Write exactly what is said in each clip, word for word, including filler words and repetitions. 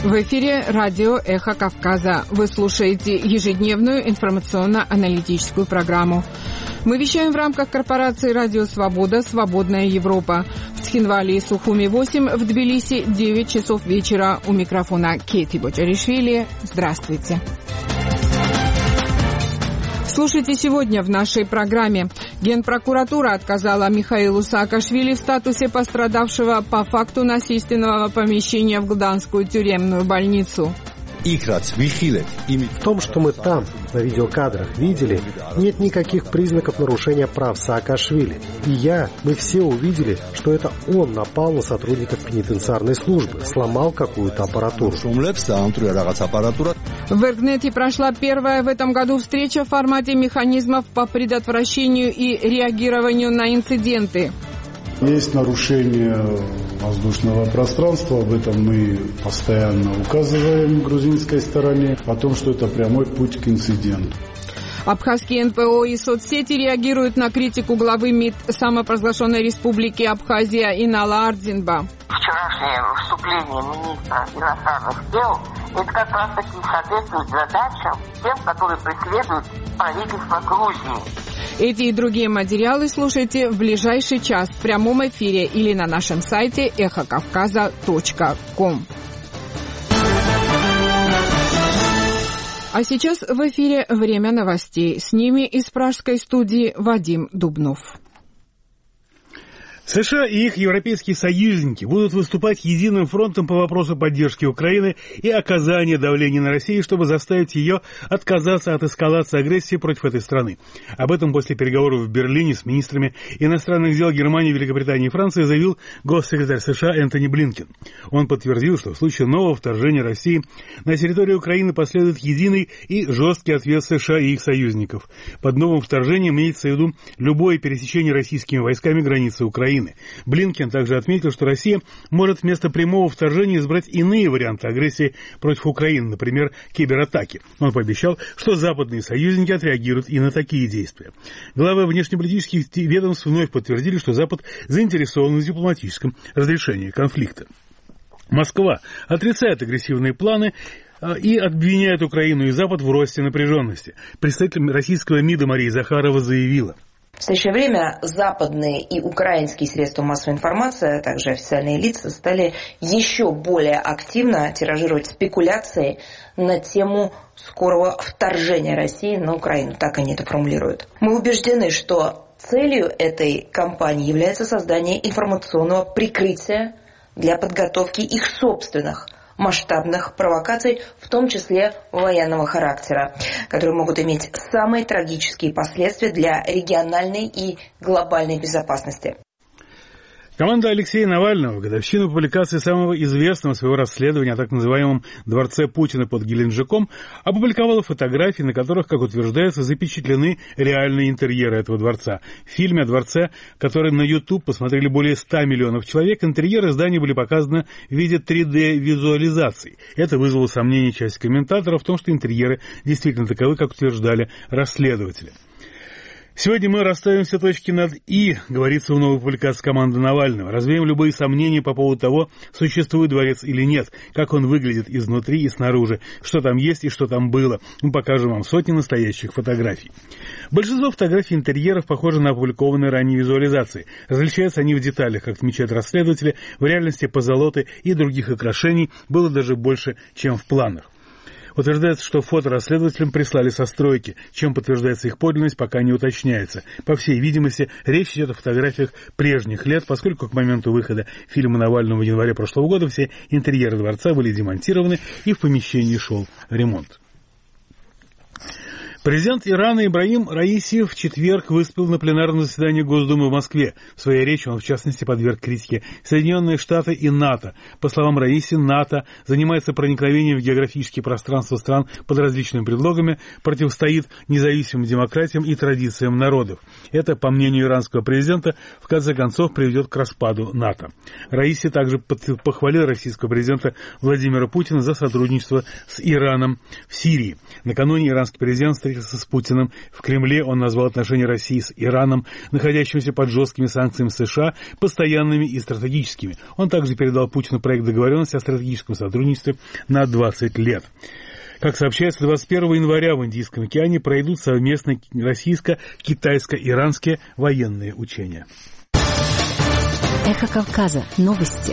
В эфире радио «Эхо Кавказа». Вы слушаете ежедневную информационно-аналитическую программу. Мы вещаем в рамках корпорации «Радио Свобода. Свободная Европа». В Цхинвале и Сухуми восемь, в Тбилиси девять часов вечера. У микрофона Кейти Боджаришвили. Здравствуйте. Слушайте сегодня в нашей программе. Генпрокуратура отказала Михаилу Саакашвили в статусе пострадавшего по факту насильственного помещения в Гданскую тюремную больницу. В том, что мы там, на видеокадрах, видели, нет никаких признаков нарушения прав Саакашвили. И я, мы все увидели, что это он напал на сотрудников пенитенциарной службы, сломал какую-то аппаратуру. В Эргнете прошла первая в этом году встреча в формате механизмов по предотвращению и реагированию на инциденты. Есть нарушение воздушного пространства, об этом мы постоянно указываем грузинской стороне, о том, что это прямой путь к инциденту. Абхазские эн пэ о и соцсети реагируют на критику главы МИД самопровозглашенной республики Абхазия Инала Ардзинба. Вчерашнее выступление министра иностранных дел – это как раз таки соответствует задачам тем, которые преследуют правительство Грузии. Эти и другие материалы слушайте в ближайший час в прямом эфире или на нашем сайте эхо кавказа точка ком. А сейчас в эфире «Время новостей». С ними из пражской студии Вадим Дубнов. США и их европейские союзники будут выступать единым фронтом по вопросу поддержки Украины и оказания давления на Россию, чтобы заставить ее отказаться от эскалации агрессии против этой страны. Об этом после переговоров в Берлине с министрами иностранных дел Германии, Великобритании и Франции заявил госсекретарь США Энтони Блинкен. Он подтвердил, что в случае нового вторжения России на территорию Украины последует единый и жесткий ответ США и их союзников. Под новым вторжением имеется в виду любое пересечение российскими войсками границы Украины. Блинкен также отметил, что Россия может вместо прямого вторжения избрать иные варианты агрессии против Украины, например, кибератаки. Он пообещал, что западные союзники отреагируют и на такие действия. Главы внешнеполитических ведомств вновь подтвердили, что Запад заинтересован в дипломатическом разрешении конфликта. Москва отрицает агрессивные планы и обвиняет Украину и Запад в росте напряженности. Представитель российского МИДа Мария Захарова заявила: в настоящее время западные и украинские средства массовой информации, а также официальные лица стали еще более активно тиражировать спекуляции на тему скорого вторжения России на Украину. Так они это формулируют. Мы убеждены, что целью этой кампании является создание информационного прикрытия для подготовки их собственных масштабных провокаций, в том числе военного характера, которые могут иметь самые трагические последствия для региональной и глобальной безопасности. Команда Алексея Навального в годовщину публикации самого известного своего расследования о так называемом «Дворце Путина» под Геленджиком опубликовала фотографии, на которых, как утверждается, запечатлены реальные интерьеры этого дворца. В фильме о дворце, который на YouTube посмотрели более ста миллионов человек, интерьеры здания были показаны в виде три дэ-визуализаций. Это вызвало сомнения части комментаторов в том, что интерьеры действительно таковы, как утверждали расследователи. Сегодня мы расставим все точки над «и», говорится в новой публикации команды Навального. Развеем любые сомнения по поводу того, существует дворец или нет, как он выглядит изнутри и снаружи, что там есть и что там было. Мы покажем вам сотни настоящих фотографий. Большинство фотографий интерьеров похожи на опубликованные ранее визуализации. Различаются они в деталях, как отмечают расследователи. В реальности позолоты и других украшений было даже больше, чем в планах. Утверждается, что фото расследователям прислали со стройки. Чем подтверждается их подлинность, пока не уточняется. По всей видимости, речь идет о фотографиях прежних лет, поскольку к моменту выхода фильма Навального в январе прошлого года все интерьеры дворца были демонтированы и в помещении шел ремонт. Президент Ирана Ибрагим Раиси в четверг выступил на пленарном заседании Госдумы в Москве. В своей речи он, в частности, подверг критике Соединенные Штаты и НАТО. По словам Раиси, НАТО занимается проникновением в географические пространства стран под различными предлогами, противостоит независимым демократиям и традициям народов. Это, по мнению иранского президента, в конце концов приведет к распаду НАТО. Раиси также похвалил российского президента Владимира Путина за сотрудничество с Ираном в Сирии. Накануне иранский президент встретился с Путиным. В Кремле он назвал отношения России с Ираном, находящимся под жесткими санкциями США, постоянными и стратегическими. Он также передал Путину проект договоренности о стратегическом сотрудничестве на двадцать лет. Как сообщается, двадцать первого января в Индийском океане пройдут совместные российско-китайско-иранские военные учения. Эхо Кавказа. Новости.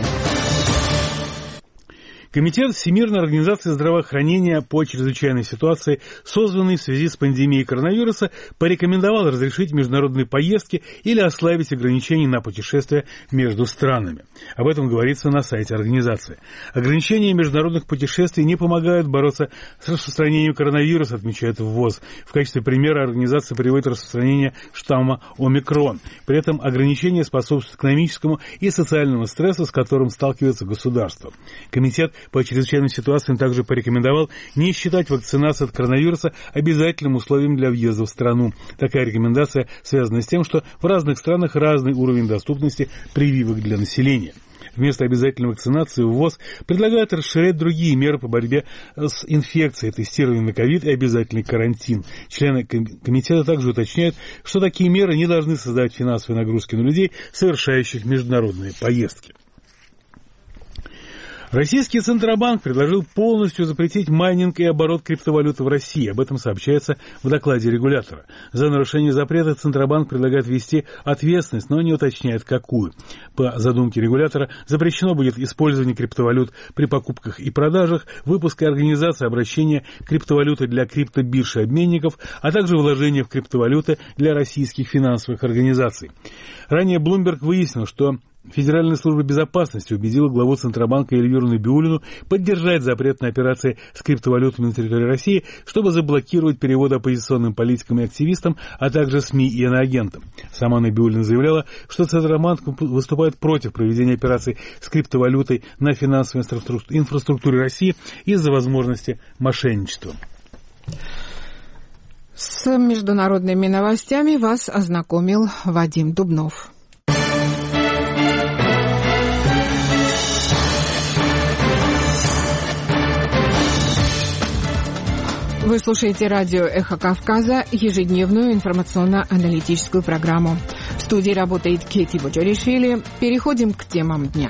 Комитет Всемирной организации здравоохранения по чрезвычайной ситуации, созданный в связи с пандемией коронавируса, порекомендовал разрешить международные поездки или ослабить ограничения на путешествия между странами. Об этом говорится на сайте организации. Ограничения международных путешествий не помогают бороться с распространением коронавируса, отмечает ВОЗ. В качестве примера организация приводит распространение штамма омикрон. При этом ограничения способствуют экономическому и социальному стрессу, с которым сталкивается государство. Комитет по чрезвычайным ситуациям также порекомендовал не считать вакцинацию от коронавируса обязательным условием для въезда в страну. Такая рекомендация связана с тем, что в разных странах разный уровень доступности прививок для населения. Вместо обязательной вакцинации ВОЗ предлагает расширять другие меры по борьбе с инфекцией, тестирование на ковид и обязательный карантин. Члены комитета также уточняют, что такие меры не должны создавать финансовые нагрузки на людей, совершающих международные поездки. Российский Центробанк предложил полностью запретить майнинг и оборот криптовалюты в России. Об этом сообщается в докладе регулятора. За нарушение запрета Центробанк предлагает ввести ответственность, но не уточняет, какую. По задумке регулятора запрещено будет использование криптовалют при покупках и продажах, выпуск и организация обращения криптовалюты для криптобирж и обменников, а также вложения в криптовалюты для российских финансовых организаций. Ранее Bloomberg выяснил, что Федеральная служба безопасности убедила главу Центробанка Эльвиру Набиуллину поддержать запрет на операции с криптовалютами на территории России, чтобы заблокировать переводы оппозиционным политикам и активистам, а также СМИ и иноагентам. Сама Набиуллина заявляла, что Центробанк выступает против проведения операций с криптовалютой на финансовой инфраструктуре России из-за возможности мошенничества. С международными новостями вас ознакомил Вадим Дубнов. Вы слушаете радио «Эхо Кавказа», ежедневную информационно-аналитическую программу. В студии работает Кети Боджоришвили. Переходим к темам дня.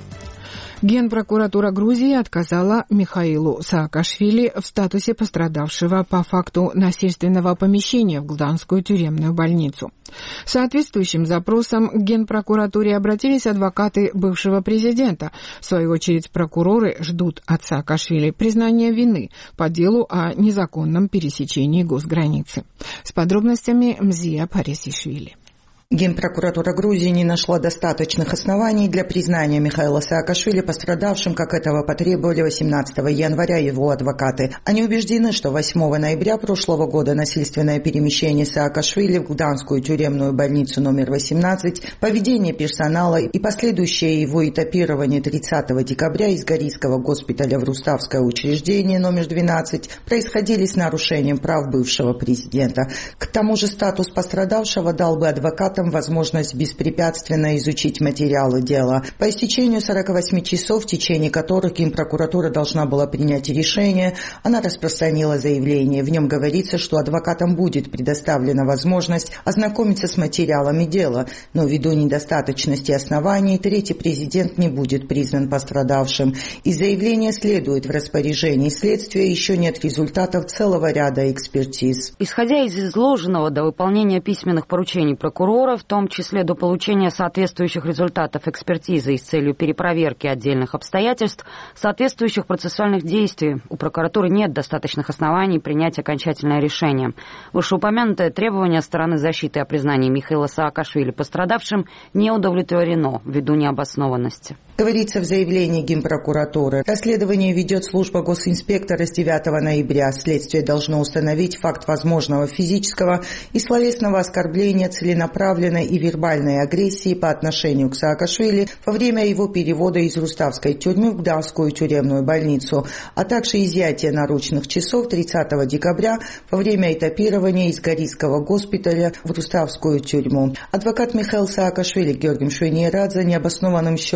Генпрокуратура Грузии отказала Михаилу Саакашвили в статусе пострадавшего по факту насильственного помещения в Гданскую тюремную больницу. С соответствующим запросом к Генпрокуратуре обратились адвокаты бывшего президента. В свою очередь, прокуроры ждут от Саакашвили признания вины по делу о незаконном пересечении госграницы. С подробностями Мзия Парисишвили. Генпрокуратура Грузии не нашла достаточных оснований для признания Михаила Саакашвили пострадавшим, как этого потребовали восемнадцатого января его адвокаты. Они убеждены, что восьмого ноября прошлого года насильственное перемещение Саакашвили в Гданскую тюремную больницу номер восемнадцать, поведение персонала и последующее его этапирование тридцатого декабря из Горийского госпиталя в Руставское учреждение номер двенадцать происходили с нарушением прав бывшего президента. К тому же статус пострадавшего дал бы адвокатам возможность беспрепятственно изучить материалы дела. По истечению сорока восьми часов, в течение которых Генпрокуратура должна была принять решение, она распространила заявление. В нем говорится, что адвокатам будет предоставлена возможность ознакомиться с материалами дела, но ввиду недостаточности оснований третий президент не будет признан пострадавшим. Из заявления следует: в распоряжении следствия еще нет результатов целого ряда экспертиз. Исходя из изложенного, до выполнения письменных поручений прокурора, в том числе до получения соответствующих результатов экспертизы и с целью перепроверки отдельных обстоятельств, соответствующих процессуальных действий, у прокуратуры нет достаточных оснований принять окончательное решение. Вышеупомянутое требование стороны защиты о признании Михаила Саакашвили пострадавшим не удовлетворено ввиду необоснованности. Говорится в заявлении Генпрокуратуры. Расследование ведет служба госинспектора с девятого ноября. Следствие должно установить факт возможного физического и словесного оскорбления, целенаправленной и вербальной агрессии по отношению к Саакашвили во время его перевода из Руставской тюрьмы в Гданскую тюремную больницу, а также изъятия наручных часов тридцатого декабря во время этапирования из Горийского госпиталя в Руставскую тюрьму. Адвокат Михаил Саакашвили Георгий Мшвенирадзе необоснованным счел отказ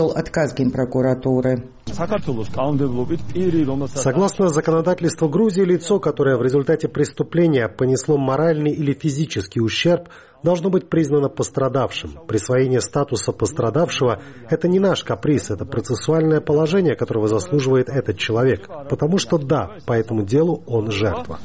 рассказ Генпрокуратуры. Согласно законодательству Грузии, лицо, которое в результате преступления понесло моральный или физический ущерб, должно быть признано пострадавшим. Присвоение статуса пострадавшего – это не наш каприз, это процессуальное положение, которого заслуживает этот человек. Потому что да, по этому делу он жертва.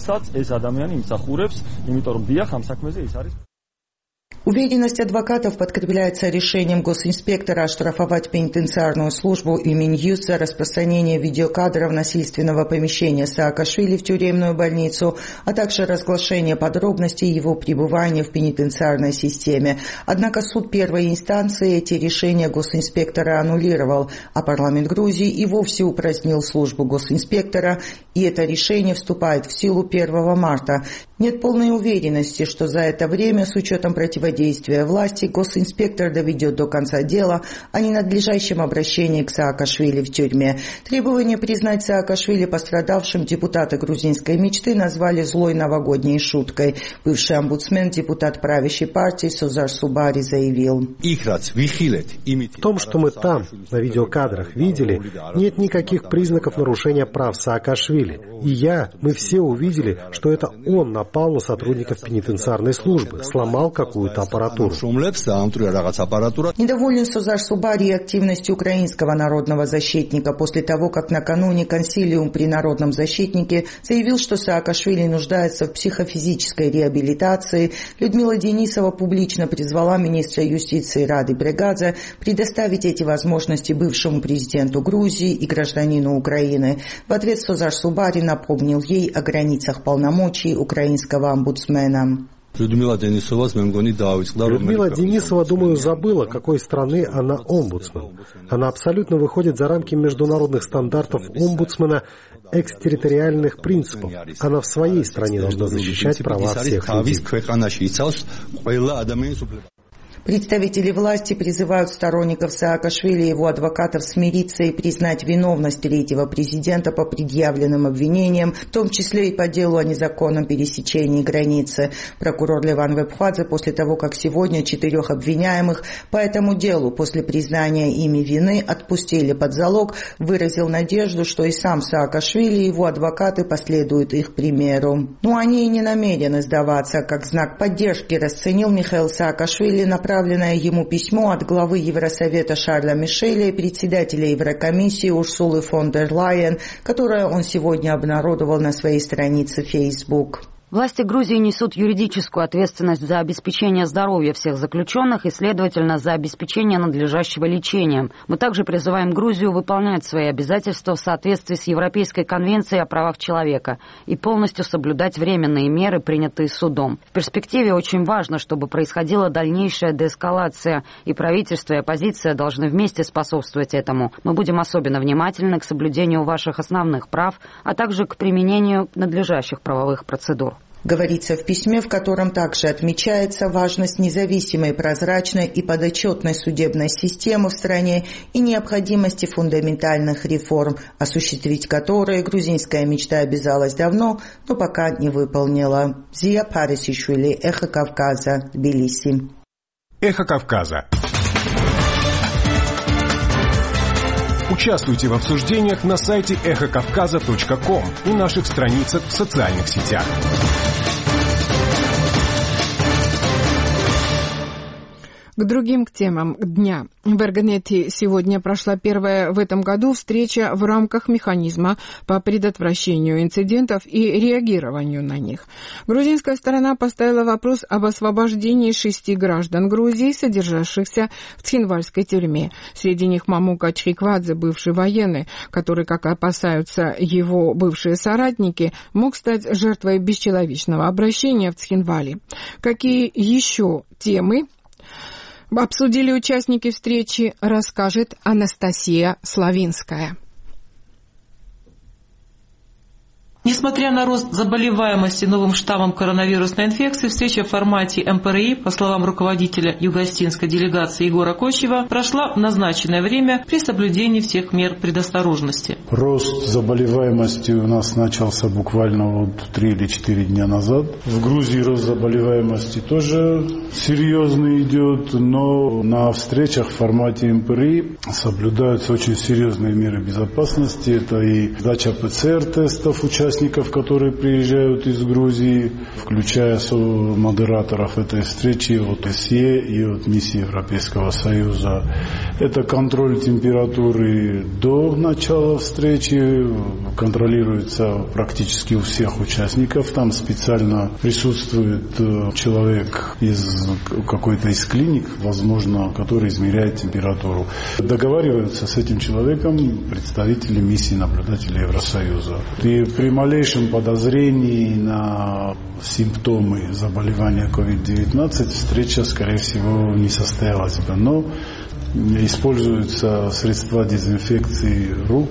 Уверенность адвокатов подкрепляется решением госинспектора оштрафовать пенитенциарную службу и Минюст за распространение видеокадров насильственного помещения Саакашвили в тюремную больницу, а также разглашение подробностей его пребывания в пенитенциарной системе. Однако суд первой инстанции эти решения госинспектора аннулировал, а парламент Грузии и вовсе упразднил службу госинспектора, и это решение вступает в силу первого марта. Нет полной уверенности, что за это время, с учетом противодействия власти, госинспектор доведет до конца дело о ненадлежащем обращении к Саакашвили в тюрьме. Требование признать Саакашвили пострадавшим депутаты грузинской мечты назвали злой новогодней шуткой. Бывший омбудсмен, депутат правящей партии Созар Субари заявил: в том, что мы там, на видеокадрах, видели, нет никаких признаков нарушения прав Саакашвили. И я, мы все увидели, что это он напал напал на сотрудников пенитенциарной службы, сломал какую-то аппаратуру. Недоволен Созар Субари активностью украинского народного защитника после того, как накануне консилиум при народном защитнике заявил, что Саакашвили нуждается в психофизической реабилитации. Людмила Денисова публично призвала министра юстиции Рады Брегадзе предоставить эти возможности бывшему президенту Грузии и гражданину Украины. В ответ Созар Субари напомнил ей о границах полномочий украинского омбудсмена. Людмила Денисова, думаю, забыла, какой страны она омбудсмен. Она абсолютно выходит за рамки международных стандартов омбудсмена, экстерриториальных принципов. Она в своей стране должна защищать права всех людей. Представители власти призывают сторонников Саакашвили и его адвокатов смириться и признать виновность третьего президента по предъявленным обвинениям, в том числе и по делу о незаконном пересечении границы. Прокурор Леван Вебхадзе после того, как сегодня четырех обвиняемых по этому делу после признания ими вины отпустили под залог, выразил надежду, что и сам Саакашвили и его адвокаты последуют их примеру. Но они и не намерены сдаваться. Как знак поддержки расценил Михаил Саакашвили направленное ему письмо от главы Евросовета Шарля Мишеля и председателя Еврокомиссии Урсулы фон дер Лайен, которое он сегодня обнародовал на своей странице Facebook. Власти Грузии несут юридическую ответственность за обеспечение здоровья всех заключенных и, следовательно, за обеспечение надлежащего лечения. Мы также призываем Грузию выполнять свои обязательства в соответствии с Европейской конвенцией о правах человека и полностью соблюдать временные меры, принятые судом. В перспективе очень важно, чтобы происходила дальнейшая деэскалация, и правительство и оппозиция должны вместе способствовать этому. Мы будем особенно внимательны к соблюдению ваших основных прав, а также к применению надлежащих правовых процедур. Говорится в письме, в котором также отмечается важность независимой, прозрачной и подотчетной судебной системы в стране и необходимости фундаментальных реформ, осуществить которые грузинская мечта обязалась давно, но пока не выполнила. Зия Парисишвили, Эхо Кавказа, Тбилиси. Эхо Кавказа. Участвуйте в обсуждениях на сайте эхо кавказа точка ком и наших страницах в социальных сетях. К другим темам дня. В Эрганете сегодня прошла первая в этом году встреча в рамках механизма по предотвращению инцидентов и реагированию на них. Грузинская сторона поставила вопрос об освобождении шести граждан Грузии, содержавшихся в Цхинвальской тюрьме. Среди них Мамука Чхиквадзе, бывший военный, который, как опасаются его бывшие соратники, мог стать жертвой бесчеловечного обращения в Цхинвале. Какие еще темы обсудили участники встречи, расскажет Анастасия Славинская. Несмотря на рост заболеваемости новым штаммом коронавирусной инфекции, встреча в формате эм пэ эр и, по словам руководителя юго-остинской делегации Егора Кочева, прошла в назначенное время при соблюдении всех мер предосторожности. Рост заболеваемости у нас начался буквально вот три или четыре дня назад. В Грузии рост заболеваемости тоже серьезный идет, но на встречах в формате эм пэ эр и соблюдаются очень серьезные меры безопасности. Это и сдача пэ цэ эр-тестов участников, которые приезжают из Грузии, включая модераторов этой встречи от эс е и от миссии Европейского Союза. Это контроль температуры до начала встречи, контролируется практически у всех участников. Там специально присутствует человек из какой-то из клиник, возможно, который измеряет температуру. Договариваются с этим человеком представители миссии наблюдателей Евросоюза. И при малейшем подозрении на симптомы заболевания ковид девятнадцать встреча, скорее всего, не состоялась бы. Но используются средства дезинфекции рук,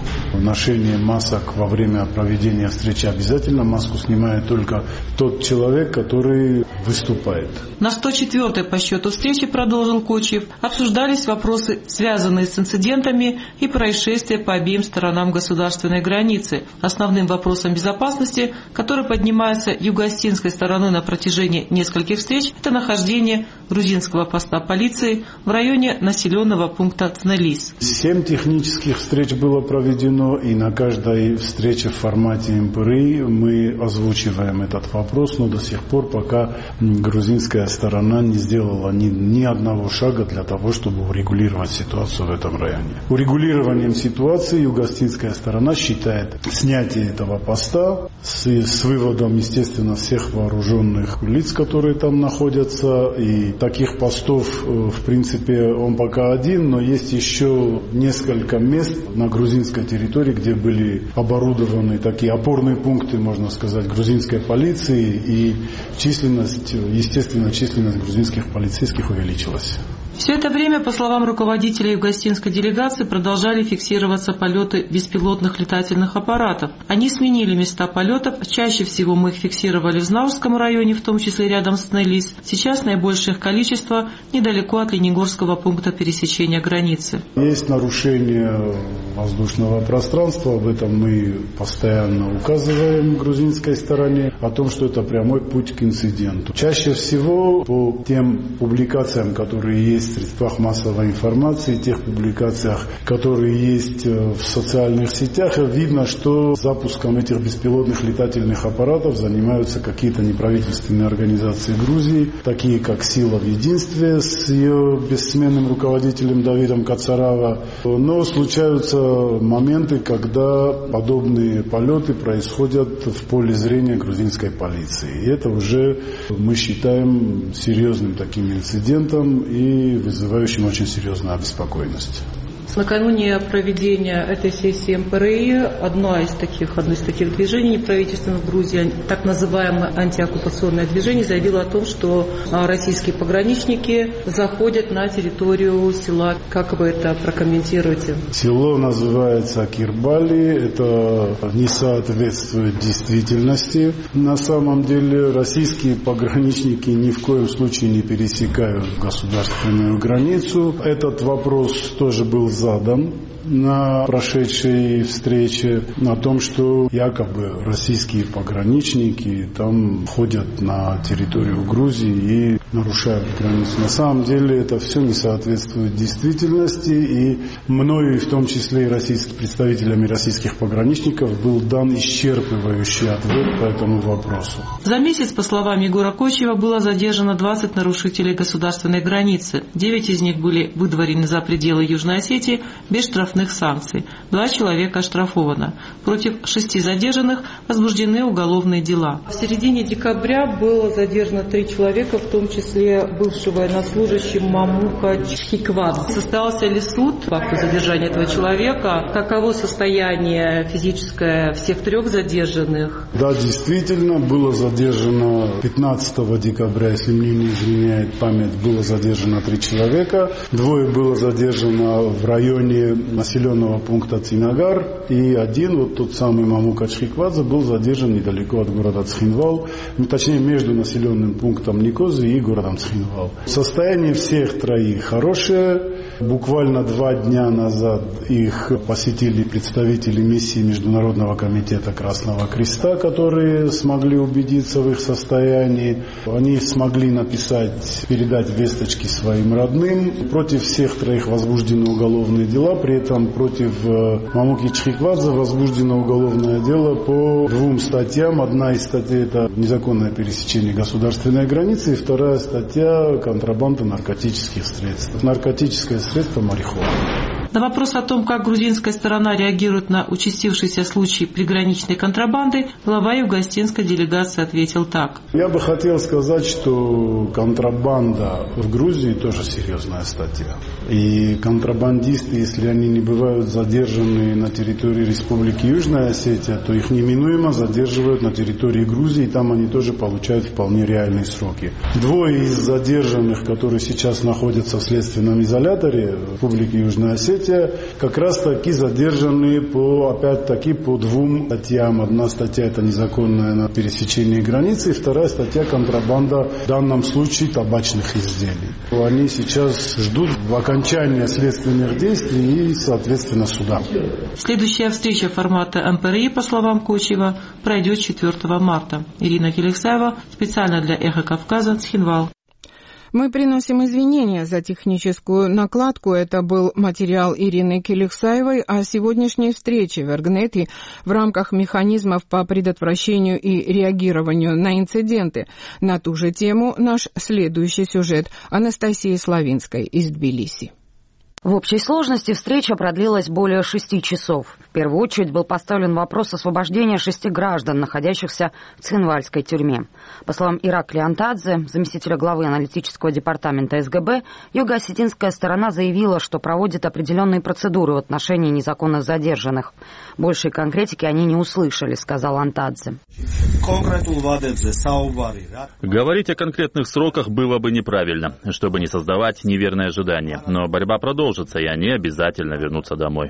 ношение масок во время проведения встречи обязательно. Маску снимает только тот человек, который выступает. На сто четвёртой по счету встрече, продолжил Кочев, обсуждались вопросы, связанные с инцидентами и происшествия по обеим сторонам государственной границы. Основным вопросом безопасности, который поднимается юго-остинской стороной на протяжении нескольких встреч, это нахождение грузинского поста полиции в районе населенного пункта Цнелис. Семь технических встреч было проведено, и на каждой встрече в формате эм пэ эр и мы озвучиваем этот вопрос, но до сих пор пока грузинская сторона не сделала ни, ни одного шага для того, чтобы урегулировать ситуацию в этом районе. Урегулированием ситуации юго-остинская сторона считает снятие этого поста с, с выводом, естественно, всех вооруженных лиц, которые там находятся. И таких постов, в принципе, он пока один, но есть еще несколько мест на грузинской территории, где были оборудованы такие опорные пункты, можно сказать, грузинской полиции, и численность, естественно, численность грузинских полицейских увеличилась. Все это время, по словам руководителя юго-остинской делегации, продолжали фиксироваться полеты беспилотных летательных аппаратов. Они сменили места полетов. Чаще всего мы их фиксировали в Знаурском районе, в том числе рядом с Цнелис. Сейчас наибольшее их количество недалеко от Ленигорского пункта пересечения границы. Есть нарушение воздушного пространства. Об этом мы постоянно указываем грузинской стороне, о том, что это прямой путь к инциденту. Чаще всего по тем публикациям, которые есть в средствах массовой информации, тех публикациях, которые есть в социальных сетях, видно, что запуском этих беспилотных летательных аппаратов занимаются какие-то неправительственные организации Грузии, такие как «Сила в единстве» с ее бессменным руководителем Давидом Кацарава. Но случаются моменты, когда подобные полеты происходят в поле зрения грузинской полиции. И это уже мы считаем серьезным таким инцидентом и вызывающим очень серьезную обеспокоенность. Накануне проведения этой сессии эм пэ эр и одно из таких, одно из таких движений неправительственных в Грузии, так называемое антиоккупационное движение, заявило о том, что российские пограничники заходят на территорию села. Как вы это прокомментируете? Село называется Кирбали. Это не соответствует действительности. На самом деле российские пограничники ни в коем случае не пересекают государственную границу. Этот вопрос тоже был задан на прошедшей встрече о том, что якобы российские пограничники там ходят на территорию Грузии и нарушают границу. На самом деле это все не соответствует действительности, и мною, и в том числе и российскими представителями российских пограничников, был дан исчерпывающий ответ по этому вопросу. За месяц, по словам Егора Кочева, было задержано двадцать нарушителей государственной границы. девять из них были выдворены за пределы Южной Осетии без штрафных санкций. Два человека оштрафовано. Против шести задержанных возбуждены уголовные дела. В середине декабря было задержано три человека, в том числе бывший военнослужащий Мамука Чхиквад. Состоялся ли суд по факту задержания этого человека? Каково состояние физическое всех трех задержанных? Да, действительно, было задержано пятнадцатого декабря, если мне не изменяет память, было задержано три человека. Двое было задержано в районе населенного пункта Цинагар, и один, вот тот самый Мамука Чхиквадзе, был задержан недалеко от города Цхинвал, ну, точнее между населенным пунктом Никозы и городом Цхинвал. Состояние всех троих хорошее. Буквально два дня назад их посетили представители миссии Международного комитета Красного Креста, которые смогли убедиться в их состоянии. Они смогли написать, передать весточки своим родным. Против всех троих возбуждены уголовные дела, при этом против Мамуки Чхиквадзе возбуждено уголовное дело по двум статьям. Одна из статей – это незаконное пересечение государственной границы, и вторая статья – контрабанда наркотических средств. Наркотическое средство марихуана. На вопрос о том, как грузинская сторона реагирует на участившийся случай приграничной контрабанды, глава юго-осетинской делегации ответил так. Я бы хотел сказать, что контрабанда в Грузии тоже серьезная статья. И контрабандисты, если они не бывают задержаны на территории Республики Южная Осетия, то их неминуемо задерживают на территории Грузии, и там они тоже получают вполне реальные сроки. Двое из задержанных, которые сейчас находятся в следственном изоляторе Республики Южная Осетия, как раз таки задержаны по, опять-таки, по двум статьям. Одна статья – это незаконное на пересечении границы, и вторая статья – контрабанда, в данном случае, табачных изделий. Они сейчас ждут окончания следственных действий и, соответственно, суда. Следующая встреча формата эм пэ эр и, по словам Кочева, пройдет четвёртого марта. Ирина Келексаева, специально для «Эхо Кавказа», Цхинвал. Мы приносим извинения за техническую накладку. Это был материал Ирины Келексаевой о сегодняшней встрече в Эргнете в рамках механизмов по предотвращению и реагированию на инциденты. На ту же тему наш следующий сюжет Анастасии Славинской из Тбилиси. В общей сложности встреча продлилась более шести часов. В первую очередь был поставлен вопрос освобождения шести граждан, находящихся в Цхинвальской тюрьме. По словам Иракли Антадзе, заместителя главы аналитического департамента эс гэ бэ, юго-осетинская сторона заявила, что проводит определенные процедуры в отношении незаконно задержанных. Большей конкретики они не услышали, сказал Антадзе. Говорить о конкретных сроках было бы неправильно, чтобы не создавать неверные ожидания. Но борьба продолжится, и они обязательно вернутся домой.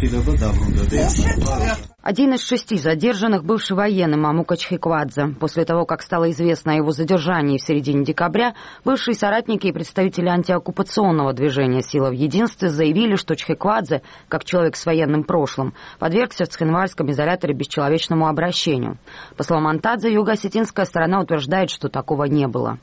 Один из шести задержанных бывший военный Мамука Чхиквадзе. После того, как стало известно о его задержании в середине декабря, бывшие соратники и представители антиоккупационного движения «Сила в единстве» заявили, что Чхиквадзе, как человек с военным прошлым, подвергся в Цхинвальском изоляторе бесчеловечному обращению. По словам Антадзе, юго-осетинская сторона утверждает, что такого не было.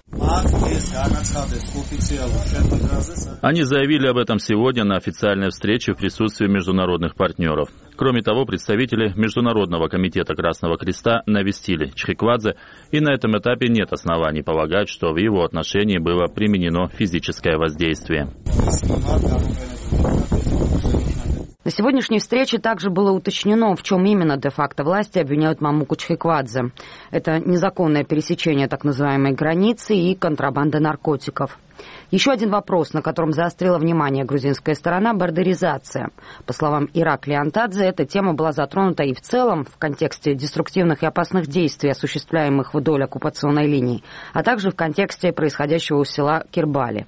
Они заявили об этом сегодня на официальной встрече в присутствии международных партнеров. Кроме того, представители Международного комитета Красного Креста навестили Чхиквадзе, и на этом этапе нет оснований полагать, что в его отношении было применено физическое воздействие. На сегодняшней встрече также было уточнено, в чем именно де-факто власти обвиняют Мамуку Чхиквадзе. Это незаконное пересечение так называемой границы и контрабанда наркотиков. Еще один вопрос, на котором заострила внимание грузинская сторона – бордеризация. По словам Иракли Антадзе, эта тема была затронута и в целом в контексте деструктивных и опасных действий, осуществляемых вдоль оккупационной линии, а также в контексте происходящего у села Кирбали.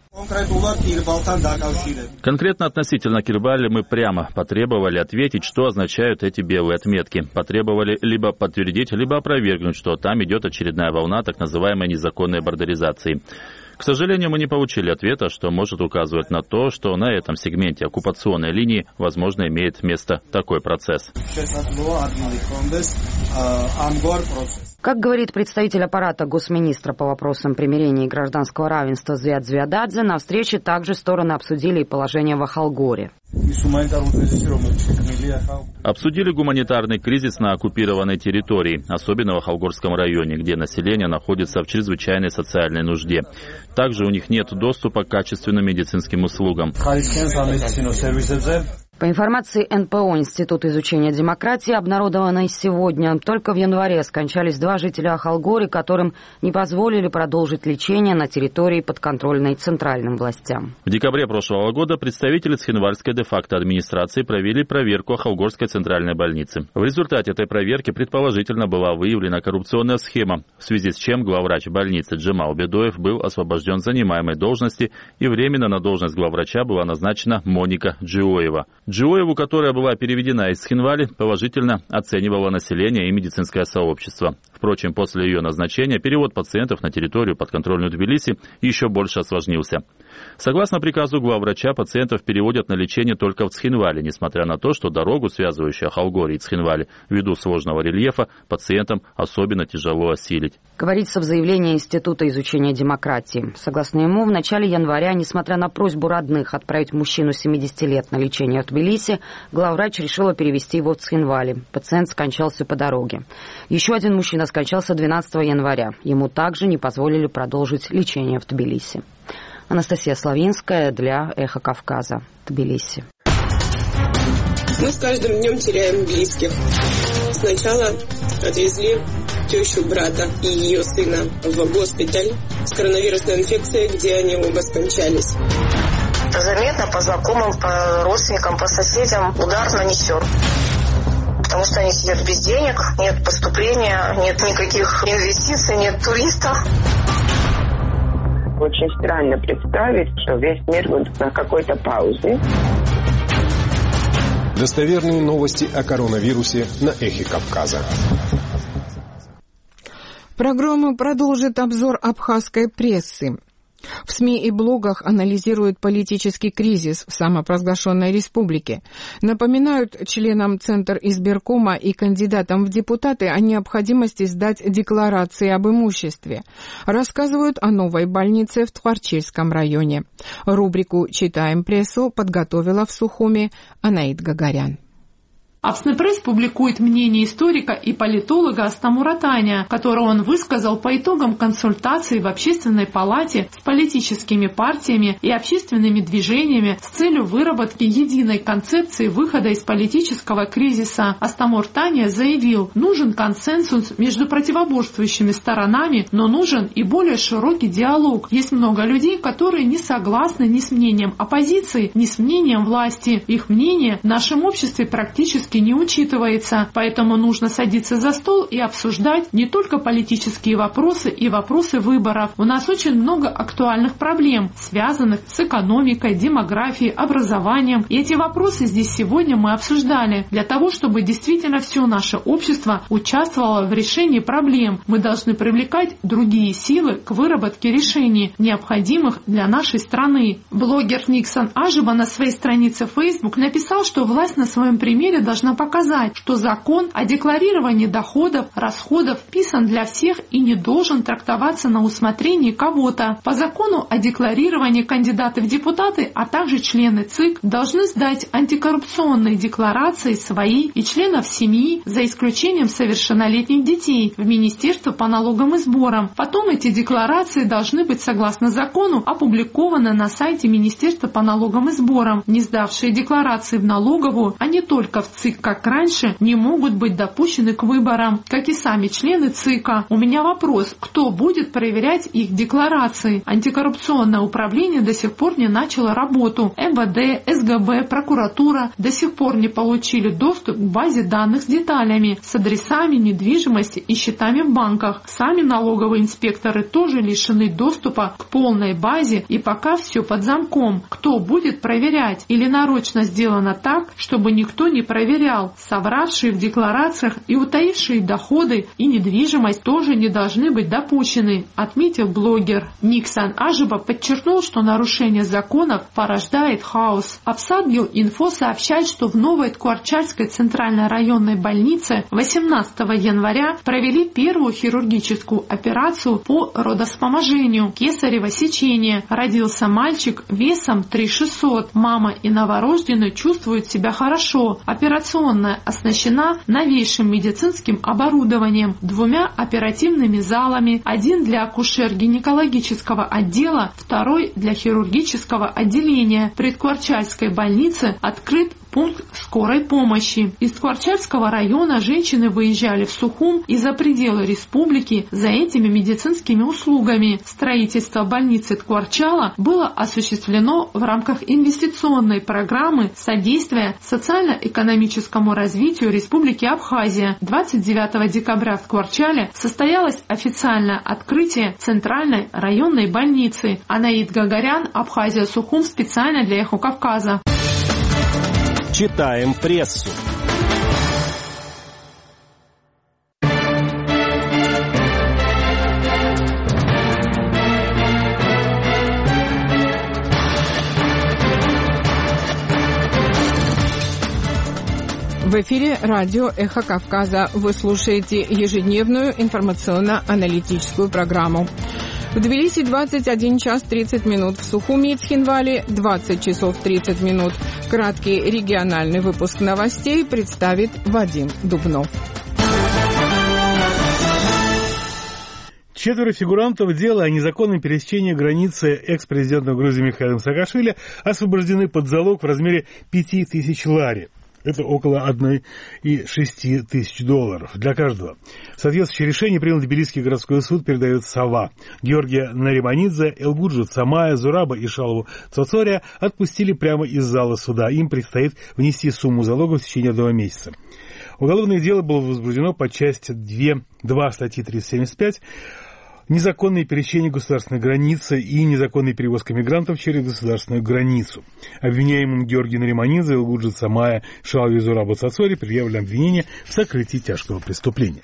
Конкретно относительно Кирбали мы прямо потребовали ответить, что означают эти белые отметки. Потребовали либо подтвердить, либо опровергнуть, что там идет очередная волна так называемой незаконной бордеризации. К сожалению, мы не получили ответа, что может указывать на то, что на этом сегменте оккупационной линии, возможно, имеет место такой процесс. Как говорит представитель аппарата госминистра по вопросам примирения и гражданского равенства Звят Звядадзе, на встрече также стороны обсудили и положение в Ахалгоре. Обсудили гуманитарный кризис на оккупированной территории, особенно в Ахалгорском районе, где население находится в чрезвычайной социальной нужде. Также у них нет доступа к качественным медицинским услугам. По информации эн пэ о Института изучения демократии, обнародованной сегодня, только в январе скончались два жителя Ахалгоры, которым не позволили продолжить лечение на территории, подконтрольной центральным властям. В декабре прошлого года представители Цхинвальской де-факто администрации провели проверку Ахалгорской центральной больницы. В результате этой проверки предположительно была выявлена коррупционная схема, в связи с чем главврач больницы Джемал Бедоев был освобожден с занимаемой должности, и временно на должность главврача была назначена Моника Джиоева. Джиоеву, которая была переведена из Цхинвали, положительно оценивало население и медицинское сообщество. Впрочем, после ее назначения перевод пациентов на территорию, подконтрольную Тбилиси, еще больше осложнился. Согласно приказу главврача, пациентов переводят на лечение только в Цхинвали, несмотря на то, что дорогу, связывающую Халгори и Цхинвали, ввиду сложного рельефа, пациентам особенно тяжело осилить. Говорится в заявлении Института изучения демократии. Согласно ему, в начале января, несмотря на просьбу родных отправить мужчину семидесяти лет на лечение в Тбилиси, главврач решила перевести его в Цхинвали. Пациент скончался по дороге. Еще один мужчина скончался двенадцатого января. Ему также не позволили продолжить лечение в Тбилиси. Анастасия Славинская для «Эхо Кавказа», Тбилиси. Мы с каждым днем теряем близких. Сначала отвезли тещу брата и ее сына в госпиталь с коронавирусной инфекцией, где они оба скончались. Заметно по знакомым, по родственникам, по соседям удар нанесен. Потому что они сидят без денег, нет поступления, нет никаких инвестиций, нет туристов. Очень странно представить, что весь мир будет на какой-то паузе. Достоверные новости о коронавирусе на Эхе Кавказа. Программу продолжит обзор абхазской прессы. В СМИ и блогах анализируют политический кризис в самопровозглашенной республике. Напоминают членам Центр избиркома и кандидатам в депутаты о необходимости сдать декларации об имуществе. Рассказывают о новой больнице в Тхварчильском районе. Рубрику «Читаем прессу» подготовила в Сухуми Анаит Гагарян. Абснепресс публикует мнение историка и политолога Астамура Таня, которое он высказал по итогам консультаций в Общественной палате с политическими партиями и общественными движениями с целью выработки единой концепции выхода из политического кризиса. Астамур Таня заявил, нужен консенсус между противоборствующими сторонами, но нужен и более широкий диалог. Есть много людей, которые не согласны ни с мнением оппозиции, ни с мнением власти. Их мнение в нашем обществе практически не учитывается, поэтому нужно садиться за стол и обсуждать не только политические вопросы и вопросы выборов. У нас очень много актуальных проблем, связанных с экономикой, демографией, образованием. И эти вопросы здесь сегодня мы обсуждали. Для того, чтобы действительно все наше общество участвовало в решении проблем, мы должны привлекать другие силы к выработке решений, необходимых для нашей страны. Блогер Никсон Ажиба на своей странице в Facebook написал, что власть на своем примере должна показать, что закон о декларировании доходов, расходов писан для всех и не должен трактоваться на усмотрение кого-то. По закону о декларировании кандидаты в депутаты, а также члены ЦИК должны сдать антикоррупционные декларации свои и членов семьи, за исключением совершеннолетних детей, в Министерство по налогам и сборам. Потом эти декларации должны быть, согласно закону, опубликованы на сайте Министерства по налогам и сборам. Не сдавшие декларации в налоговую, а не только в ЦИК, как раньше, не могут быть допущены к выборам, как и сами члены ЦИКа. У меня вопрос, кто будет проверять их декларации? Антикоррупционное управление до сих пор не начало работу. эм вэ дэ, эс гэ бэ, прокуратура до сих пор не получили доступ к базе данных с деталями, с адресами недвижимости и счетами в банках. Сами налоговые инспекторы тоже лишены доступа к полной базе, и пока все под замком. Кто будет проверять? Или нарочно сделано так, чтобы никто не проверял? Совравшие в декларациях и утаившие доходы и недвижимость тоже не должны быть допущены, отметил блогер. Никсон Ажиба подчеркнул, что нарушение законов порождает хаос. Апсадгил-Инфо сообщает, что в новой Тхварчальской центральной районной больнице восемнадцатого января провели первую хирургическую операцию по родовспоможению, кесарево сечение. Родился мальчик весом три тысячи шестьсот. Мама и новорожденный чувствуют себя хорошо. Операционная оснащена новейшим медицинским оборудованием, двумя оперативными залами, один для акушер-гинекологического отдела, второй для хирургического отделения. При Тхварчальской больнице открыт пункт скорой помощи. Из Тхварчальского района женщины выезжали в Сухум и за пределы республики за этими медицинскими услугами. Строительство больницы Тхварчала было осуществлено в рамках инвестиционной программы содействия социально-экономическому развитию Республики Абхазия. двадцать девятого декабря в Тхварчале состоялось официальное открытие Центральной районной больницы. Анаит Гагарян, Абхазия, Сухум, специально для Эхо Кавказа. Читаем прессу. В эфире радио «Эхо Кавказа». Вы слушаете ежедневную информационно-аналитическую программу. В Тбилиси двадцать один час тридцать минут, в Сухуми и Цхинвале двадцать часов тридцать минут. Краткий региональный выпуск новостей представит Вадим Дубнов. Четверо фигурантов дела о незаконном пересечении границы экс-президента Грузии Михаила Саакашвили освобождены под залог в размере пяти тысяч лари. Это около одной целой шести тысяч долларов для каждого. Соответствующее решение принял Тбилисский городской суд, передает Сова. Георгия Нариманидзе, Элгуджу Цамая, Зураба и Шалову Цоцория отпустили прямо из зала суда. Им предстоит внести сумму залога в течение одного месяца. Уголовное дело было возбуждено по части два статьи триста семьдесят пять «Незаконное пересечение государственной границы» и «Незаконная перевозка мигрантов через государственную границу». Обвиняемым Георгий Нариманидзе, Элгуджу Цамая, Шалове и Зурабу Цоцории предъявлено обвинение в сокрытии тяжкого преступления.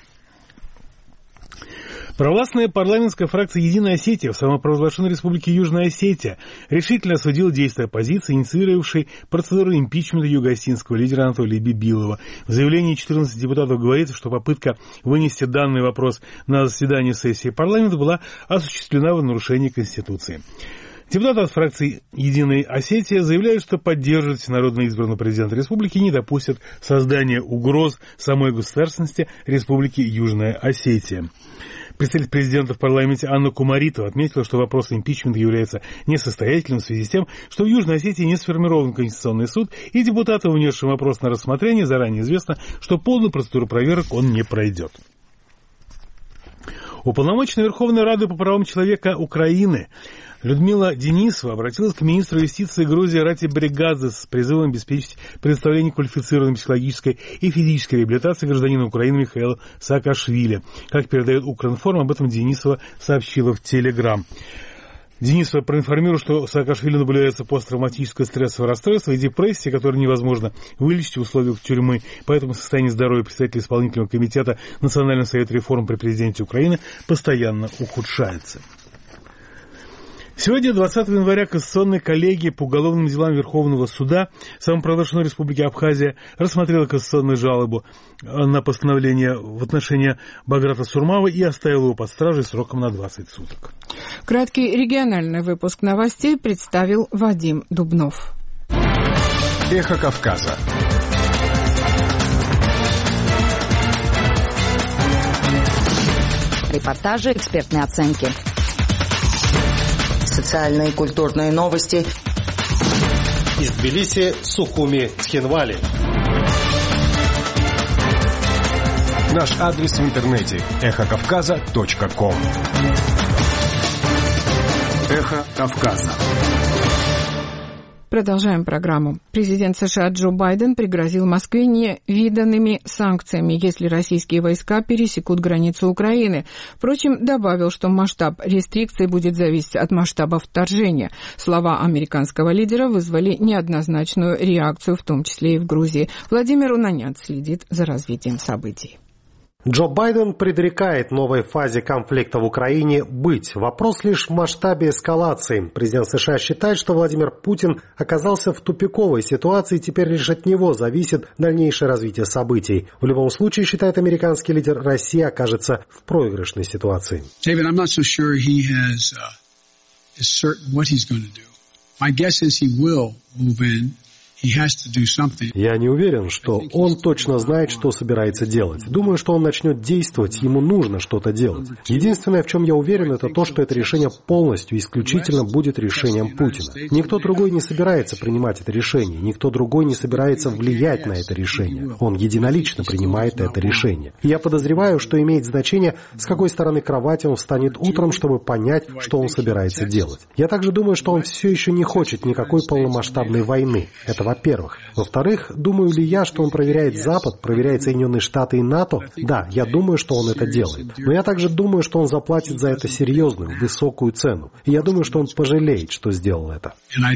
Провластная парламентская фракция «Единая Осетия» в самопровозглашенной республике Южная Осетия решительно осудила действия оппозиции, инициировавшей процедуру импичмента юго-осетинского лидера Анатолия Бибилова. В заявлении четырнадцати депутатов говорится, что попытка вынести данный вопрос на заседание сессии парламента была осуществлена в нарушении Конституции. Депутаты от фракции «Единая Осетия» заявляют, что поддерживать всенародно избранного президента республики и не допустят создания угроз самой государственности республики Южная Осетия. Представитель президента в парламенте Анна Кумаритова отметила, что вопрос импичмента является несостоятельным в связи с тем, что в Южной Осетии не сформирован Конституционный суд, и депутатам, внесшим вопрос на рассмотрение, заранее известно, что полную процедуру проверок он не пройдет. Уполномоченная Верховной Рады по правам человека Украины Людмила Денисова обратилась к министру юстиции Грузии Рати Бригадзе с призывом обеспечить предоставление квалифицированной психологической и физической реабилитации гражданина Украины Михаила Саакашвили. Как передает Укринформ, об этом Денисова сообщила в Телеграм. Денисова проинформировала, что Саакашвили наблюдается посттравматическое стрессовое расстройство и депрессия, которое невозможно вылечить в условиях тюрьмы. Поэтому состояние здоровья представителя исполнительного комитета Национального совета реформ при президенте Украины постоянно ухудшается. Сегодня, двадцатого января, Кассационная коллегия по уголовным делам Верховного суда самопровозглашенной Республики Абхазия рассмотрела кассационную жалобу на постановление в отношении Баграта Сурмава и оставила его под стражей сроком на двадцать суток. Краткий региональный выпуск новостей представил Вадим Дубнов. Эхо Кавказа. Репортажи, экспертные оценки. Социальные и культурные новости. Из Тбилиси, Сухуми, Цхинвали. Наш адрес в интернете эхо кавказа точка ком. Эхо Кавказа. Продолжаем программу. Президент США Джо Байден пригрозил Москве невиданными санкциями, если российские войска пересекут границу Украины. Впрочем, добавил, что масштаб рестрикций будет зависеть от масштаба вторжения. Слова американского лидера вызвали неоднозначную реакцию, в том числе и в Грузии. Владимир Унанян следит за развитием событий. Джо Байден предрекает новой фазе конфликта в Украине быть. Вопрос лишь в масштабе эскалации. Президент США считает, что Владимир Путин оказался в тупиковой ситуации, и теперь лишь от него зависит дальнейшее развитие событий. В любом случае, считает американский лидер, Россия окажется в проигрышной ситуации. David, I'm not so sure he has uh, is certain what he's going to do. My guess is he will move in. Я не уверен, что он точно знает, что собирается делать. Думаю, что он начнет действовать, ему нужно что-то делать. Единственное, в чем я уверен, это то, что это решение полностью, исключительно будет решением Путина. Никто другой не собирается принимать это решение, никто другой не собирается влиять на это решение. Он единолично принимает это решение. И я подозреваю, что имеет значение, с какой стороны кровати он встанет утром, чтобы понять, что он собирается делать. Я также думаю, что он все еще не хочет никакой полномасштабной войны. Это во-первых. Во-вторых, думаю ли я, что он проверяет Запад, проверяет Соединенные Штаты и НАТО? Да, я думаю, что он это делает. Но я также думаю, что он заплатит за это серьезную, высокую цену. И я думаю, что он пожалеет, что сделал это.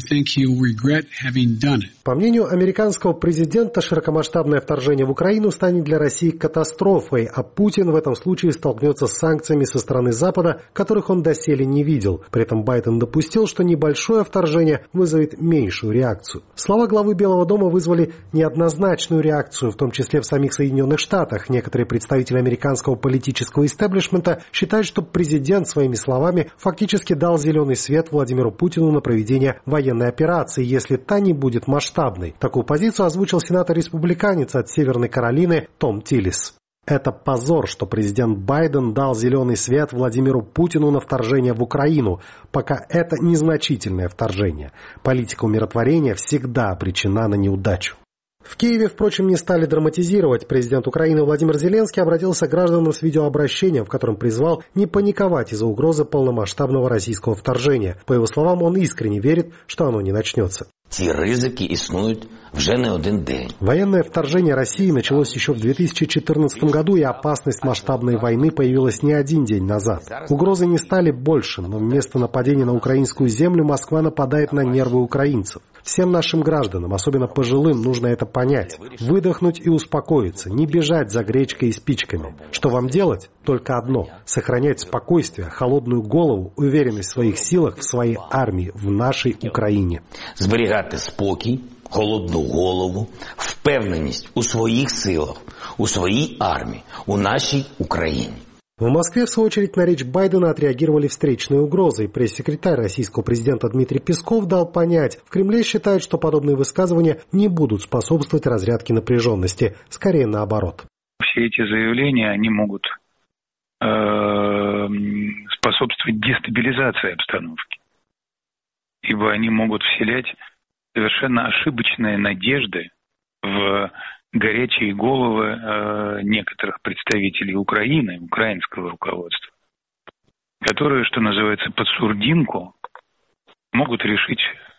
По мнению американского президента, широкомасштабное вторжение в Украину станет для России катастрофой, а Путин в этом случае столкнется с санкциями со стороны Запада, которых он доселе не видел. При этом Байден допустил, что небольшое вторжение вызовет меньшую реакцию. Слова главы Белого дома вызвали неоднозначную реакцию, в том числе в самих Соединенных Штатах. Некоторые представители американского политического истеблишмента считают, что президент своими словами фактически дал зеленый свет Владимиру Путину на проведение военной операции, если та не будет масштабной. Такую позицию озвучил сенатор-республиканец от Северной Каролины Том Тиллис. Это позор, что президент Байден дал зеленый свет Владимиру Путину на вторжение в Украину, пока это незначительное вторжение. Политика умиротворения всегда обречена на неудачу. В Киеве, впрочем, не стали драматизировать. Президент Украины Владимир Зеленский обратился к гражданам с видеообращением, в котором призвал не паниковать из-за угрозы полномасштабного российского вторжения. По его словам, он искренне верит, что оно не начнется. Ці ризики існують вже не один день. Военное вторжение России началось еще в две тысячи четырнадцатом году, и опасность масштабной войны появилась не один день назад. Угрозы не стали больше, но вместо нападения на украинскую землю Москва нападает на нервы украинцев. Всем нашим гражданам, особенно пожилым, нужно это понять. Выдохнуть и успокоиться, не бежать за гречкой и спичками. Что вам делать? Только одно – сохранять спокойствие, холодную голову, уверенность в своих силах, в своей армии, в нашей Украине. Зберігати спокій, холодну голову, впевненість у своїх силах, у своїй армії, у нашій Україні. В Москве, в свою очередь, на речь Байдена отреагировали встречные угрозы. Пресс-секретарь российского президента Дмитрий Песков дал понять, в Кремле считают, что подобные высказывания не будут способствовать разрядке напряженности, скорее наоборот. Все эти заявления, они могут э, способствовать дестабилизации обстановки, ибо они могут вселять совершенно ошибочные надежды в горячие головы э, некоторых представителей Украины, украинского руководства, которые, что называется, под сурдинку могут решить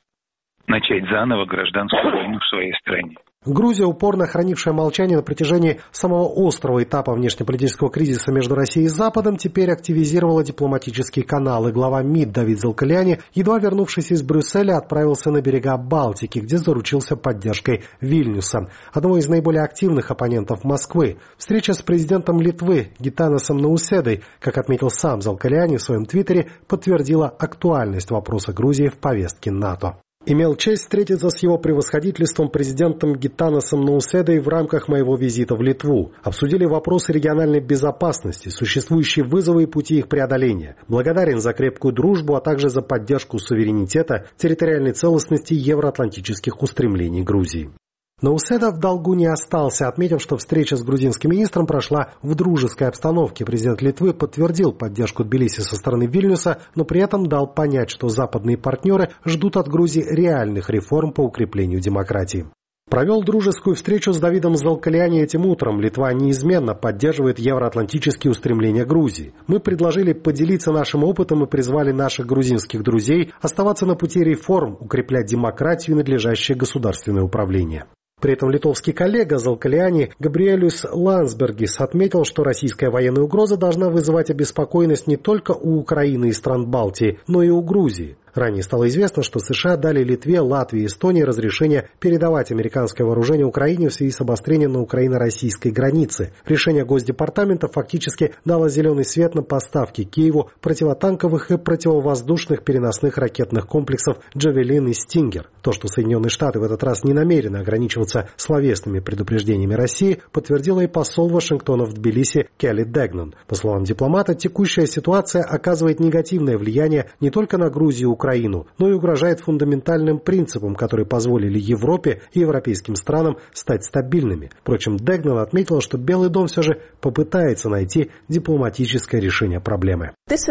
начать заново гражданскую войну в своей стране. Грузия, упорно хранившая молчание на протяжении самого острого этапа внешнеполитического кризиса между Россией и Западом, теперь активизировала дипломатические каналы. Глава МИД Давид Залкаляни, едва вернувшись из Брюсселя, отправился на берега Балтики, где заручился поддержкой Вильнюса, одного из наиболее активных оппонентов Москвы. Встреча с президентом Литвы Гитанасом Науседой, как отметил сам Залкаляни в своем твиттере, подтвердила актуальность вопроса Грузии в повестке НАТО. Имел честь встретиться с его превосходительством президентом Гитанасом Науседой в рамках моего визита в Литву. Обсудили вопросы региональной безопасности, существующие вызовы и пути их преодоления. Благодарен за крепкую дружбу, а также за поддержку суверенитета, территориальной целостности и евроатлантических устремлений Грузии. Науседа в долгу не остался, отметив, что встреча с грузинским министром прошла в дружеской обстановке. Президент Литвы подтвердил поддержку Тбилиси со стороны Вильнюса, но при этом дал понять, что западные партнеры ждут от Грузии реальных реформ по укреплению демократии. Провел дружескую встречу с Давидом Залкаляни этим утром. Литва неизменно поддерживает евроатлантические устремления Грузии. Мы предложили поделиться нашим опытом и призвали наших грузинских друзей оставаться на пути реформ, укреплять демократию и надлежащее государственное управление. При этом литовский коллега Залкаляни Габриэлюс Ландсбергис отметил, что российская военная угроза должна вызывать обеспокоенность не только у Украины и стран Балтии, но и у Грузии. Ранее стало известно, что США дали Литве, Латвии и Эстонии разрешение передавать американское вооружение Украине в связи с обострением на украино-российской границе. Решение Госдепартамента фактически дало зеленый свет на поставки Киеву противотанковых и противовоздушных переносных ракетных комплексов «Джавелин» и «Стингер». То, что Соединенные Штаты в этот раз не намерены ограничиваться словесными предупреждениями России, подтвердила и посол Вашингтона в Тбилиси Келли Дегнан. По словам дипломата, текущая ситуация оказывает негативное влияние не только на Грузию и Украину, но и угрожает фундаментальным принципам, которые позволили Европе и европейским странам стать стабильными. Впрочем, Дегнан отметила, что Белый дом все же попытается найти дипломатическое решение проблемы.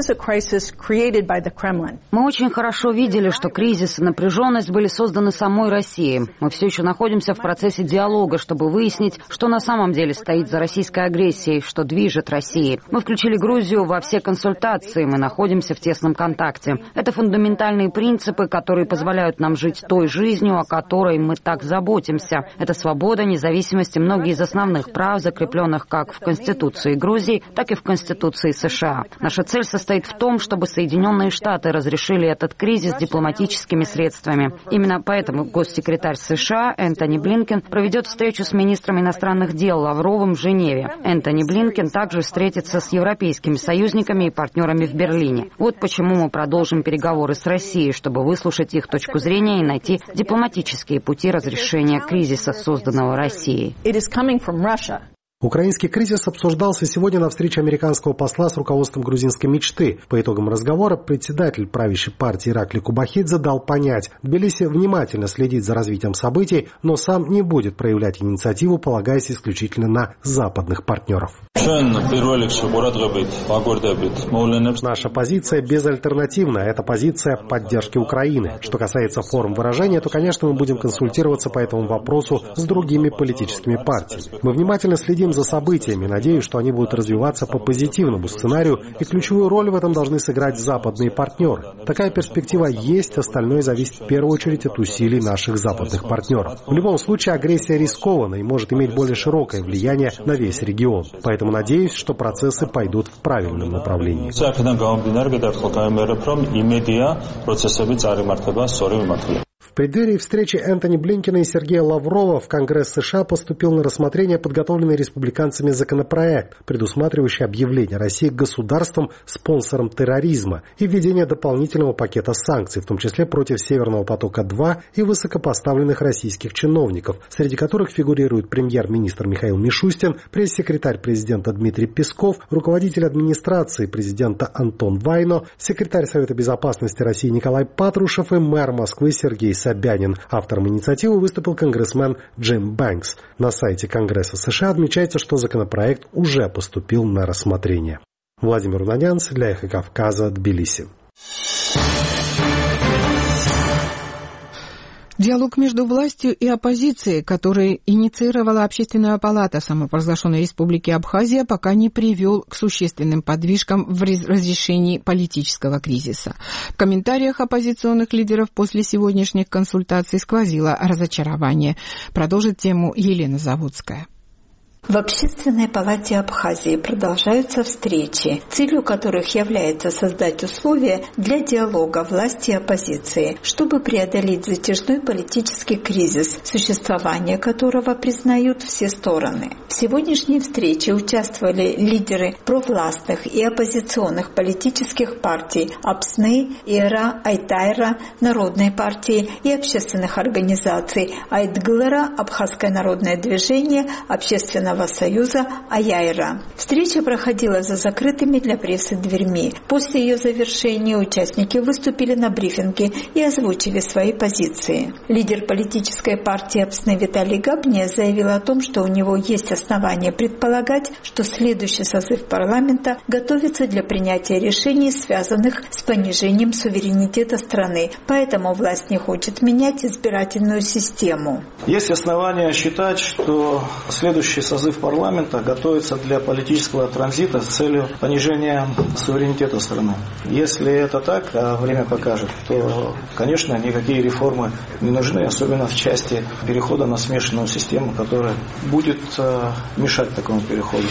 Мы очень хорошо видели, что кризис и напряженность были созданы самой Россией. Мы все еще находимся в процессе диалога, чтобы выяснить, что на самом деле стоит за российской агрессией, что движет Россией. Мы включили Грузию во все консультации, мы находимся в тесном контакте. Это фундаментальный фундаментальные принципы, которые позволяют нам жить той жизнью, о которой мы так заботимся. Это свобода, независимость и многие из основных прав, закрепленных как в Конституции Грузии, так и в Конституции США. Наша цель состоит в том, чтобы Соединенные Штаты разрешили этот кризис дипломатическими средствами. Именно поэтому госсекретарь США Энтони Блинкен проведет встречу с министром иностранных дел Лавровым в Женеве. Энтони Блинкен также встретится с европейскими союзниками и партнерами в Берлине. Вот почему мы продолжим переговоры с Россией, чтобы выслушать их точку зрения и найти дипломатические пути разрешения кризиса, созданного Россией. Украинский кризис обсуждался сегодня на встрече американского посла с руководством грузинской мечты. По итогам разговора председатель правящей партии Иракли Кубахидзе дал понять, Тбилиси внимательно следит за развитием событий, но сам не будет проявлять инициативу, полагаясь исключительно на западных партнеров. Наша позиция безальтернативная. Это позиция поддержки Украины. Что касается форм выражения, то, конечно, мы будем консультироваться по этому вопросу с другими политическими партиями. Мы внимательно следим за событиями. Надеюсь, что они будут развиваться по позитивному сценарию, и ключевую роль в этом должны сыграть западные партнеры. Такая перспектива есть, остальное зависит в первую очередь от усилий наших западных партнеров. В любом случае, агрессия рискована и может иметь более широкое влияние на весь регион. Поэтому надеюсь, что процессы пойдут в правильном направлении. В преддверии встречи Энтони Блинкена и Сергея Лаврова в Конгресс США поступил на рассмотрение подготовленный республиканцами законопроект, предусматривающий объявление России государством спонсором терроризма и введение дополнительного пакета санкций, в том числе против Северного потока-два и высокопоставленных российских чиновников, среди которых фигурируют премьер-министр Михаил Мишустин, пресс-секретарь президента Дмитрий Песков, руководитель администрации президента Антон Вайно, секретарь Совета безопасности России Николай Патрушев и мэр Москвы Сергей Собянин. Автором инициативы выступил конгрессмен Джим Бэнкс. На сайте Конгресса США отмечается, что законопроект уже поступил на рассмотрение. Владимир Унанянц для Эхо Кавказа, Тбилиси. Диалог между властью и оппозицией, который инициировала Общественная палата самопровозглашенной Республики Абхазия, пока не привел к существенным подвижкам в разрешении политического кризиса. В комментариях оппозиционных лидеров после сегодняшних консультаций сквозило разочарование. Продолжит тему Елена Заводская. В Общественной палате Абхазии продолжаются встречи, целью которых является создать условия для диалога власти и оппозиции, чтобы преодолеть затяжной политический кризис, существование которого признают все стороны. В сегодняшней встрече участвовали лидеры провластных и оппозиционных политических партий АПСНы, ИРА, Айтайра, Народной партии и общественных организаций Айтглара, Абхазское народное движение, Общественного союза Аяйра. Встреча проходила за закрытыми для прессы дверьми. После ее завершения участники выступили на брифинге и озвучили свои позиции. Лидер политической партии АПСНы Виталий Габния заявил о том, что у него есть основания предполагать, что следующий созыв парламента готовится для принятия решений, связанных с понижением суверенитета страны. Поэтому власть не хочет менять избирательную систему. Есть основания считать, что следующий созыв парламента готовится для политического транзита с целью понижения суверенитета страны. Если это так, а время покажет, то, конечно, никакие реформы не нужны, особенно в части перехода на смешанную систему, которая будет мешать такому переходу.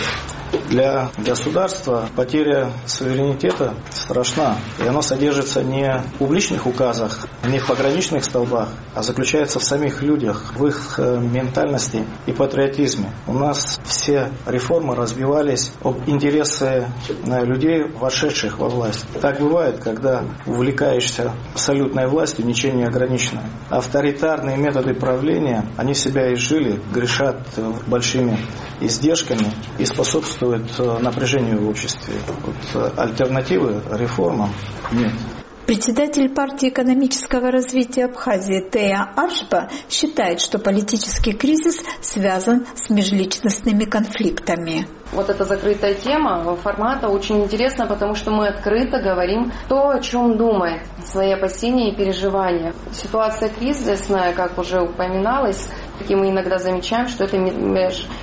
Для государства потеря суверенитета страшна, и она содержится не в публичных указах, не в пограничных столбах, а заключается в самих людях, в их ментальности и патриотизме. У нас все реформы разбивались об интересы людей, вошедших во власть. Так бывает, когда увлекаешься абсолютной властью, ничем не ограниченной. Авторитарные методы правления, они себя изжили, грешат большими издержками и способствуют напряжению в обществе. Вот альтернативы реформам нет. Председатель партии экономического развития Абхазии Тея Аршба считает, что политический кризис связан с межличностными конфликтами. Вот эта закрытая тема формата очень интересна, потому что мы открыто говорим то, о чем думает, свои опасения и переживания. Ситуация кризисная, как уже упоминалось, и мы иногда замечаем, что это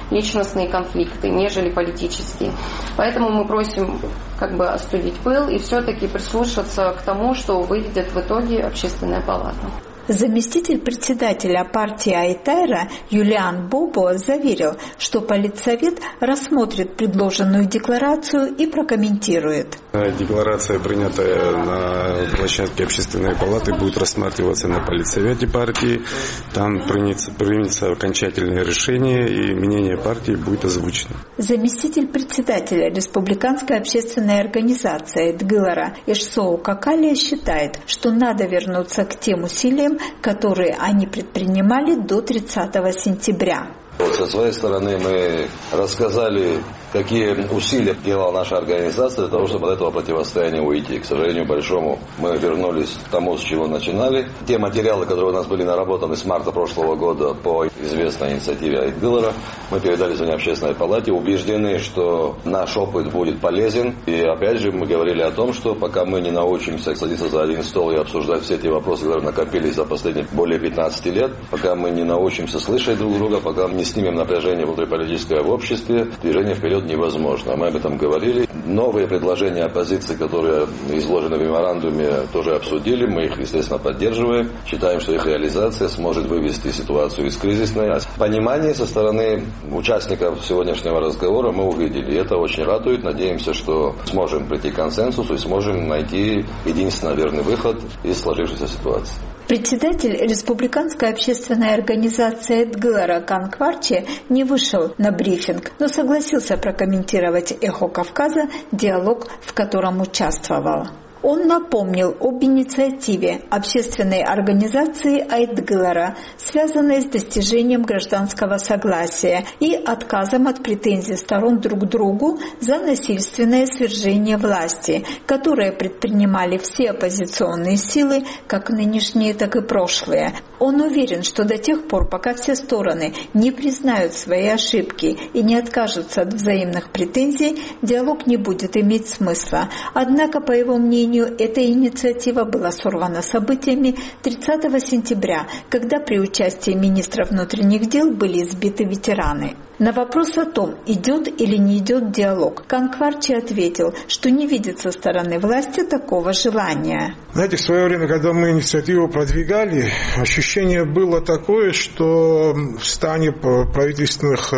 личностные конфликты, нежели политические. Поэтому мы просим как бы остудить пыл и все-таки прислушаться к тому, что выйдет в итоге Общественная палата. Заместитель председателя партии Айтайра Юлиан Бобо заверил, что Политсовет рассмотрит предложенную декларацию и прокомментирует. Декларация, принятая на площадке Общественной палаты, будет рассматриваться на Политсовете партии. Там примется, примется окончательное решение, и мнение партии будет озвучено. Заместитель председателя Республиканской общественной организации Дгылара Эшсоу Какалия считает, что надо вернуться к тем усилиям, которые они предпринимали до тридцатого сентября. Вот со своей стороны мы рассказали, какие усилия делала наша организация для того, чтобы от этого противостояния уйти. К сожалению большому, мы вернулись к тому, с чего начинали. Те материалы, которые у нас были наработаны с марта прошлого года по известной инициативе Айтгылара, мы передали сегодня Общественной палате, убеждены, что наш опыт будет полезен. И опять же мы говорили о том, что пока мы не научимся садиться за один стол и обсуждать все эти вопросы, которые накопились за последние более пятнадцати лет, пока мы не научимся слышать друг друга, пока мы не снимем напряжение внутриполитическое в обществе, движение вперед невозможно. Мы об этом говорили. Новые предложения оппозиции, которые изложены в меморандуме, тоже обсудили. Мы их, естественно, поддерживаем. Считаем, что их реализация сможет вывести ситуацию из кризисной. Понимание со стороны участников сегодняшнего разговора мы увидели. И это очень радует. Надеемся, что сможем прийти к консенсусу и сможем найти единственно верный выход из сложившейся ситуации. Председатель Республиканской общественной организации Дгылара Кан Кварчи не вышел на брифинг, но согласился прокомментировать «Эхо Кавказа» диалог, в котором участвовал. Он напомнил об инициативе общественной организации Айтгылара, связанной с достижением гражданского согласия и отказом от претензий сторон друг к другу за насильственное свержение власти, которое предпринимали все оппозиционные силы, как нынешние, так и прошлые. Он уверен, что до тех пор, пока все стороны не признают свои ошибки и не откажутся от взаимных претензий, диалог не будет иметь смысла. Однако, по его мнению, эта инициатива была сорвана событиями тридцатого сентября, когда при участии министра внутренних дел были избиты ветераны. На вопрос о том, идет или не идет диалог, Кан Кварчи ответил, что не видит со стороны власти такого желания. Знаете, в свое время, когда мы инициативу продвигали, ощущение было такое, что в стане правительственных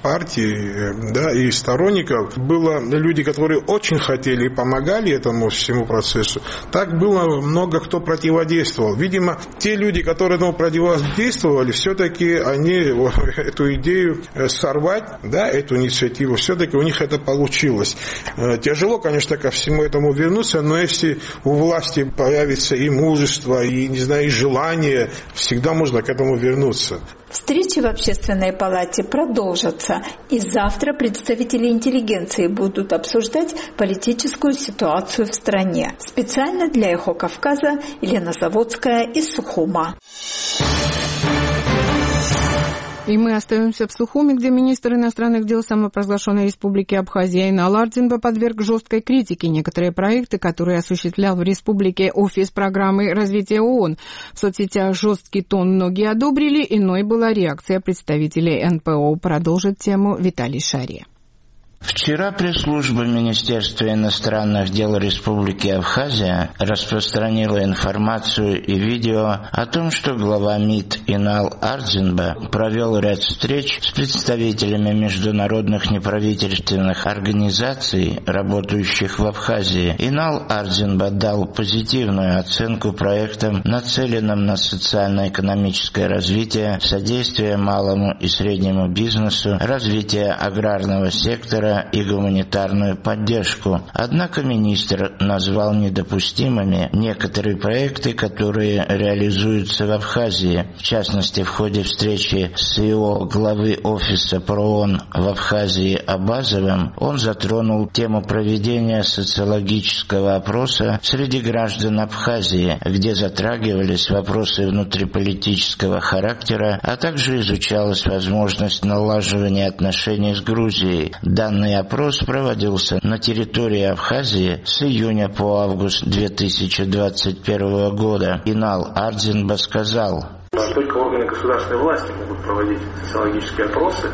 партий, да, и сторонников было люди, которые очень хотели и помогали этому всему процессу. Так было много кто противодействовал. Видимо, те люди, которые этому противодействовали, все-таки они эту идею сорвали. Да, эту инициативу, все-таки у них это получилось. Тяжело, конечно, ко всему этому вернуться, но если у власти появится и мужество, и, не знаю, и желание, всегда можно к этому вернуться. Встречи в Общественной палате продолжатся, и завтра представители интеллигенции будут обсуждать политическую ситуацию в стране. Специально для «Эхо Кавказа» Елена Заводская из Сухума. И мы остаемся в Сухуми, где министр иностранных дел самопровозглашенной республики Абхазия Инал Ардзинба подверг жесткой критике некоторые проекты, которые осуществлял в республике офис программы развития ООН. В соцсетях жесткий тон многие одобрили, иной была реакция представителей эн пэ о. Продолжит тему Виталий Шария. Вчера пресс-служба Министерства иностранных дел Республики Абхазия распространила информацию и видео о том, что глава МИД Инал Ардзинба провел ряд встреч с представителями международных неправительственных организаций, работающих в Абхазии. Инал Ардзинба дал позитивную оценку проектам, нацеленным на социально-экономическое развитие, содействие малому и среднему бизнесу, развитие аграрного сектора и гуманитарную поддержку. Однако министр назвал недопустимыми некоторые проекты, которые реализуются в Абхазии. В частности, в ходе встречи с и о главы офиса ПРООН в Абхазии Абазовым он затронул тему проведения социологического опроса среди граждан Абхазии, где затрагивались вопросы внутриполитического характера, а также изучалась возможность налаживания отношений с Грузией. Данный опрос проводился на территории Абхазии с июня по август две тысячи двадцать первого года. Инал Ардзинба сказал: только органы государственной власти могут проводить социологические опросы,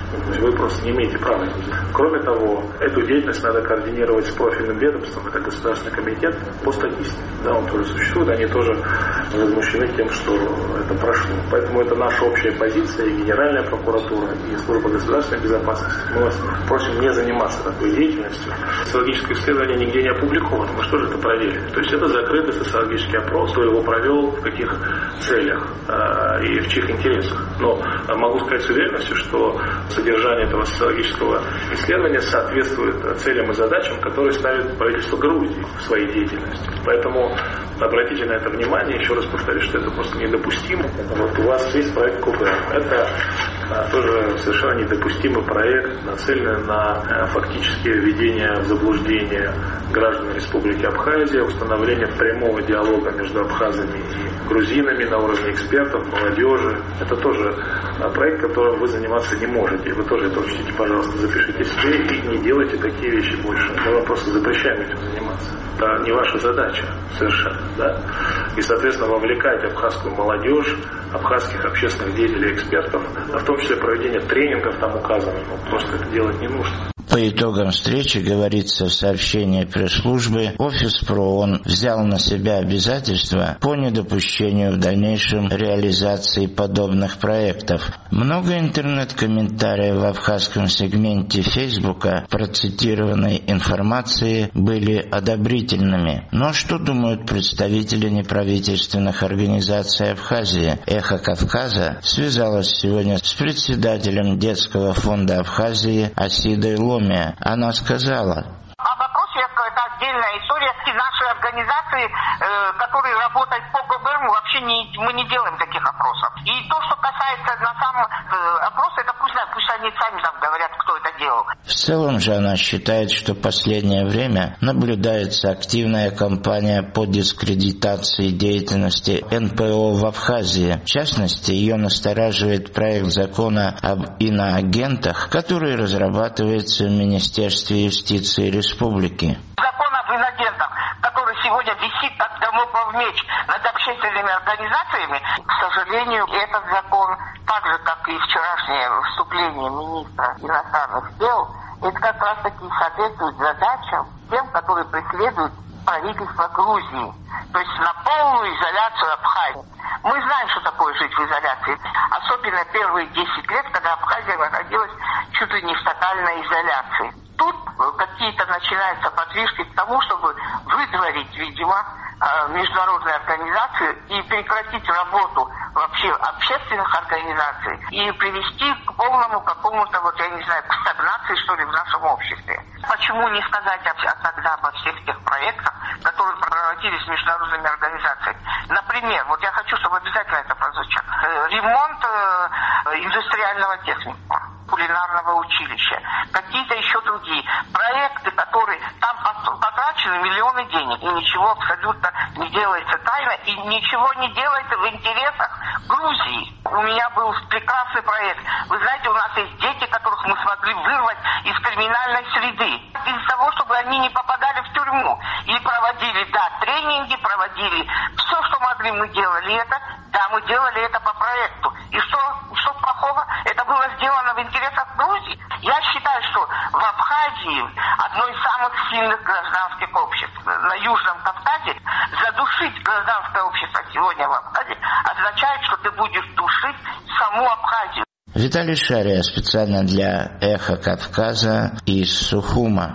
То есть вы просто не имеете права этим заниматься. Кроме того, эту деятельность надо координировать с профильным ведомством, это Государственный комитет по статистике. Да, он тоже существует, они тоже возмущены тем, что это прошло. Поэтому это наша общая позиция, и Генеральная прокуратура, и Служба государственной безопасности. Мы вас просим не заниматься такой деятельностью. Социологическое исследование нигде не опубликовано, мы что же это проверили? То есть это закрытый социологический опрос, кто его провел, в каких целях э, и в чьих интересах. Но могу сказать с уверенностью, что содержание этого социологического исследования соответствует целям и задачам, которые ставит правительство Грузии в своей деятельности. Поэтому обратите на это внимание. Еще раз повторюсь, что это просто недопустимо. Вот у вас есть проект КУБ. Это а, тоже совершенно недопустимый проект, нацеленный на а, фактически введение в заблуждение граждан Республики Абхазия, установление прямого диалога между абхазами и грузинами на уровне экспертов, молодежи. Это тоже а, проект, которым вы заниматься не можете. Вы тоже это учтите, пожалуйста, запишите себе и не делайте такие вещи больше. Мы вам просто запрещаем этим заниматься. Это не ваша задача совершенно, да? И, соответственно, вовлекать абхазскую молодежь, абхазских общественных деятелей, экспертов, а в том числе проведение тренингов там указано. Ну, просто это делать не нужно. По итогам встречи, говорится в сообщении пресс-службы, офис ПРООН взял на себя обязательства по недопущению в дальнейшем реализации подобных проектов. Много интернет-комментариев в абхазском сегменте Фейсбука процитированной информации были одобрительными. Но что думают представители неправительственных организаций Абхазии? «Эхо Кавказа» связалась сегодня с председателем детского фонда Абхазии Асидой Ломой. Она сказала: об опросе это отдельная история. И наши организации, э, которые работают по ГБР, мы вообще не, мы не делаем таких опросов. И то, что касается на самом э, опросе, это пусть, пусть они сами там говорят, кто это делал. В целом же она считает, что в последнее время наблюдается активная кампания по дискредитации деятельности эн пэ о в Абхазии. В частности, ее настораживает проект закона об иноагентах, который разрабатывается в Министерстве юстиции республики. Закон об инагентах, который сегодня висит как дамоклов меч над общественными организациями, к сожалению, этот закон, так же, как и вчерашнее вступление министра иностранных дел, это как раз таки соответствует задачам тем, которые преследуют правительство Грузии. То есть на полную изоляцию Абхазии. Мы знаем, что такое жить в изоляции. Особенно первые десять лет, когда Абхазия находилась чуть ли не в тотальной изоляции. Тут какие-то начинаются подвижки к тому, чтобы выдворить, видимо, международные организации и прекратить работу вообще общественных организаций и привести к полному какому-то, вот я не знаю, к стагнации, что ли, в нашем обществе. Почему не сказать тогда обо всех тех проектах, которые проводились международными организациями? Например, вот я хочу, чтобы обязательно это прозвучало. Ремонт индустриального техникума, кулинарного училища, какие-то еще другие проекты, которые там потрачены миллионы денег, и ничего абсолютно не делается тайно, и ничего не делается в интересах Грузии. У меня был прекрасный проект. Вы знаете, у нас есть дети, которых мы смогли вырвать из криминальной среды, из-за того, чтобы они не попадали в тюрьму. И проводили, да, тренинги, проводили все, что могли, мы делали это. Да, мы делали это по проекту. И что, что плохого? Это было сделано в интересах Грузии. Я считаю, что в Абхазии, одно из самых сильных гражданских обществ на Южном Кавказе, задушить гражданское общество сегодня в Абхазии означает, что ты будешь душить саму Абхазию. Виталий Шария специально для «Эхо Кавказа» из Сухума.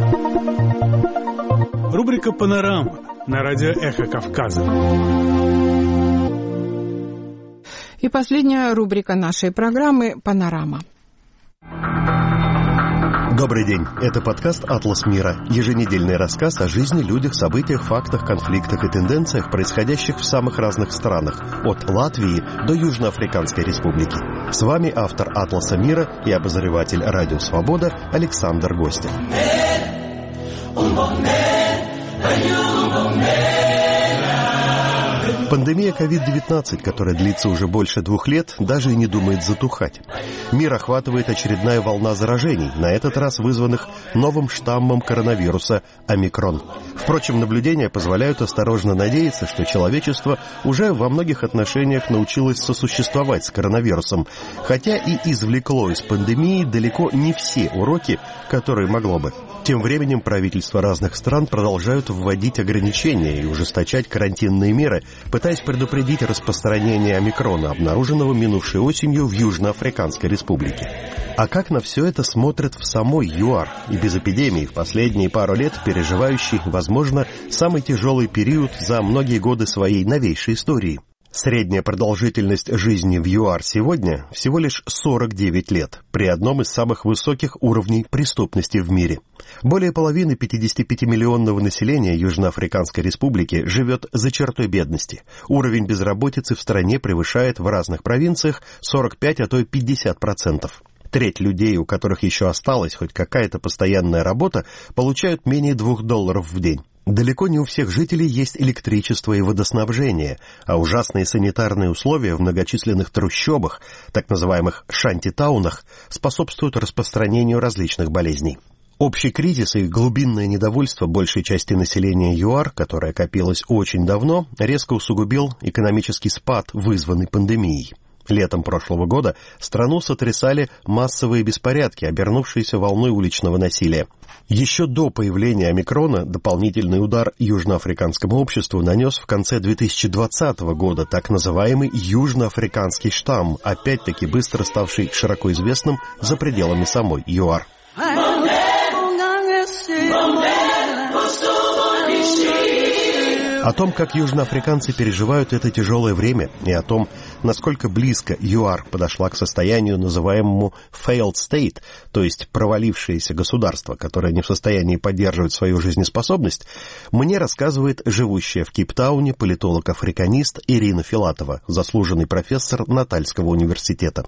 Рубрика «Панорама» на радио «Эхо Кавказа». И последняя рубрика нашей программы «Панорама». Добрый день. Это подкаст «Атлас мира». Еженедельный рассказ о жизни, людях, событиях, фактах, конфликтах и тенденциях, происходящих в самых разных странах, от Латвии до Южноафриканской Республики. С вами автор «Атласа мира» и обозреватель «Радио Свобода» Александр Гостев. Пандемия ковид девятнадцать, которая длится уже больше двух лет, даже и не думает затухать. Мир охватывает очередная волна заражений, на этот раз вызванных новым штаммом коронавируса омикрон. Впрочем, наблюдения позволяют осторожно надеяться, что человечество уже во многих отношениях научилось сосуществовать с коронавирусом, хотя и извлекло из пандемии далеко не все уроки, которые могло бы. Тем временем правительства разных стран продолжают вводить ограничения и ужесточать карантинные меры, пытаясь предупредить распространение омикрона, обнаруженного минувшей осенью в Южноафриканской республике. А как на все это смотрят в самой ЮАР, и без эпидемии в последние пару лет переживающий, возможно, самый тяжелый период за многие годы своей новейшей истории? Средняя продолжительность жизни в ЮАР сегодня всего лишь сорок девять лет, при одном из самых высоких уровней преступности в мире. Более половины пятидесятипятимиллионного населения Южноафриканской республики живет за чертой бедности. Уровень безработицы в стране превышает в разных провинциях сорок пять, а то и пятьдесят процентов. Треть людей, у которых еще осталась хоть какая-то постоянная работа, получают менее двух долларов в день. Далеко не у всех жителей есть электричество и водоснабжение, а ужасные санитарные условия в многочисленных трущобах, так называемых шантитаунах, способствуют распространению различных болезней. Общий кризис и глубинное недовольство большей части населения ЮАР, которое копилось очень давно, резко усугубил экономический спад, вызванный пандемией. Летом прошлого года страну сотрясали массовые беспорядки, обернувшиеся волной уличного насилия. Еще до появления омикрона дополнительный удар южноафриканскому обществу нанес в конце две тысячи двадцатого года так называемый южноафриканский штамм, опять-таки быстро ставший широко известным за пределами самой ЮАР. О том, как южноафриканцы переживают это тяжелое время, и о том, насколько близко ЮАР подошла к состоянию, называемому failed state, то есть провалившееся государство, которое не в состоянии поддерживать свою жизнеспособность, мне рассказывает живущая в Кейптауне политолог-африканист Ирина Филатова, заслуженный профессор Натальского университета.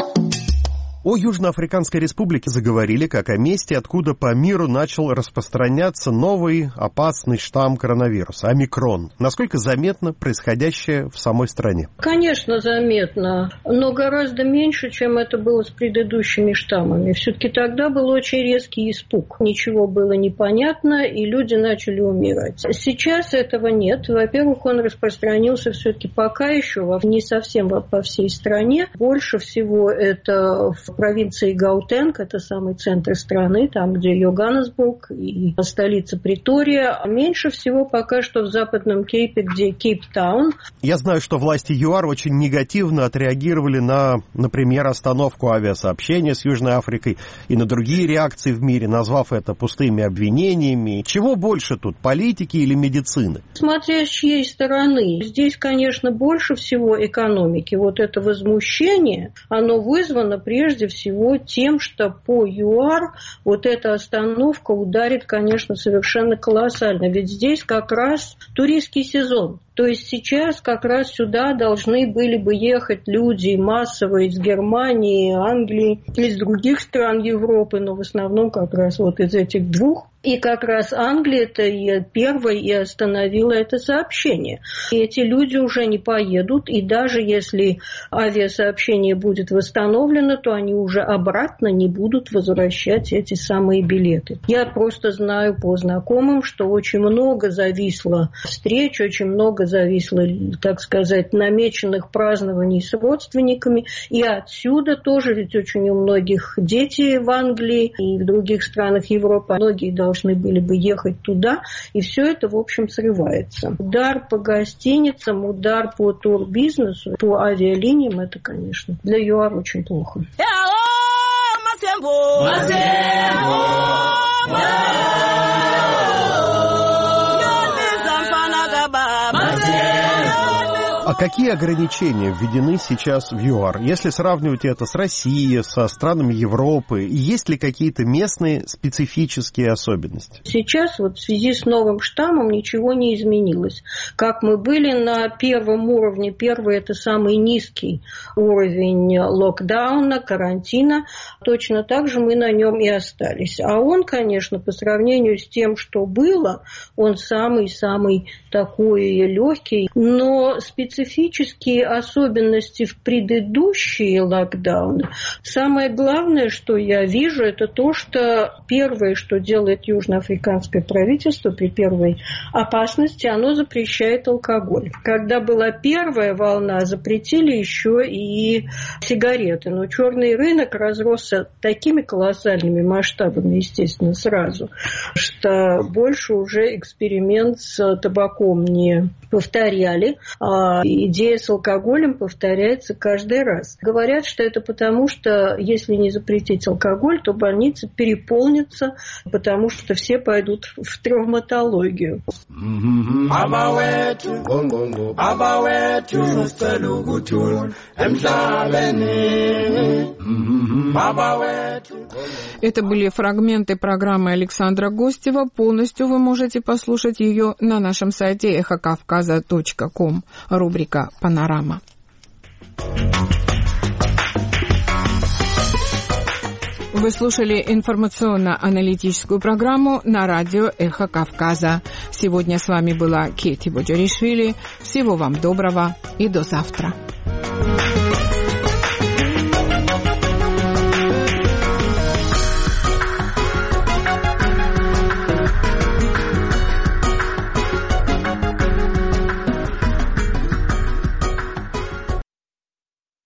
О Южноафриканской республике заговорили как о месте, откуда по миру начал распространяться новый опасный штамм коронавируса – омикрон. Насколько заметно происходящее в самой стране? Конечно, заметно, но гораздо меньше, чем это было с предыдущими штаммами. Все-таки тогда был очень резкий испуг. Ничего было непонятно, и люди начали умирать. Сейчас этого нет. Во-первых, он распространился все-таки пока еще не совсем по всей стране. Больше всего это в провинции Гаутенг, это самый центр страны, там, где Йоханнесбург и столица Притория. А меньше всего пока что в Западном Кейпе, где Кейптаун. Я знаю, что власти ЮАР очень негативно отреагировали на, например, остановку авиасообщения с Южной Африкой и на другие реакции в мире, назвав это пустыми обвинениями. Чего больше тут, политики или медицины? Смотря с чьей стороны. Здесь, конечно, больше всего экономики. Вот это возмущение, оно вызвано прежде всего тем, что по ЮАР вот эта остановка ударит, конечно, совершенно колоссально. Ведь здесь как раз туристский сезон. То есть сейчас как раз сюда должны были бы ехать люди массово из Германии, Англии, из других стран Европы, но в основном как раз вот из этих двух. И как раз Англия-то и первой и остановила это сообщение. И эти люди уже не поедут, и даже если авиасообщение будет восстановлено, то они уже обратно не будут возвращать эти самые билеты. Я просто знаю по знакомым, что очень много зависло встреч, очень много зависло, так сказать, намеченных празднований с родственниками. И отсюда тоже, ведь очень у многих дети в Англии и в других странах Европы, многие должны должны были бы ехать туда, и все это, в общем, срывается. Удар по гостиницам, удар по турбизнесу, по авиалиниям, это, конечно, для ЮАР очень плохо. О А какие ограничения введены сейчас в ЮАР? Если сравнивать это с Россией, со странами Европы, есть ли какие-то местные специфические особенности? Сейчас вот в связи с новым штаммом ничего не изменилось. Как мы были на первом уровне, первый это самый низкий уровень локдауна, карантина, точно так же мы на нем и остались. А он, конечно, по сравнению с тем, что было, он самый-самый такой легкий, но специфические особенности в предыдущие локдауны. Самое главное, что я вижу, это то, что первое, что делает южноафриканское правительство при первой опасности, оно запрещает алкоголь. Когда была первая волна, запретили еще и сигареты. Но черный рынок разросся такими колоссальными масштабами, естественно, сразу, что больше уже эксперимент с табаком не повторяли, а идея с алкоголем повторяется каждый раз. Говорят, что это потому, что если не запретить алкоголь, то больницы переполнятся, потому что все пойдут в травматологию. Это были фрагменты программы Александра Гостева. Полностью вы можете послушать ее на нашем сайте эхо кавказа точка ком. Рубрика «Панорама». Вы слушали информационно-аналитическую программу на радио «Эхо Кавказа». Сегодня с вами была Кети Боджаришвили. Всего вам доброго и до завтра.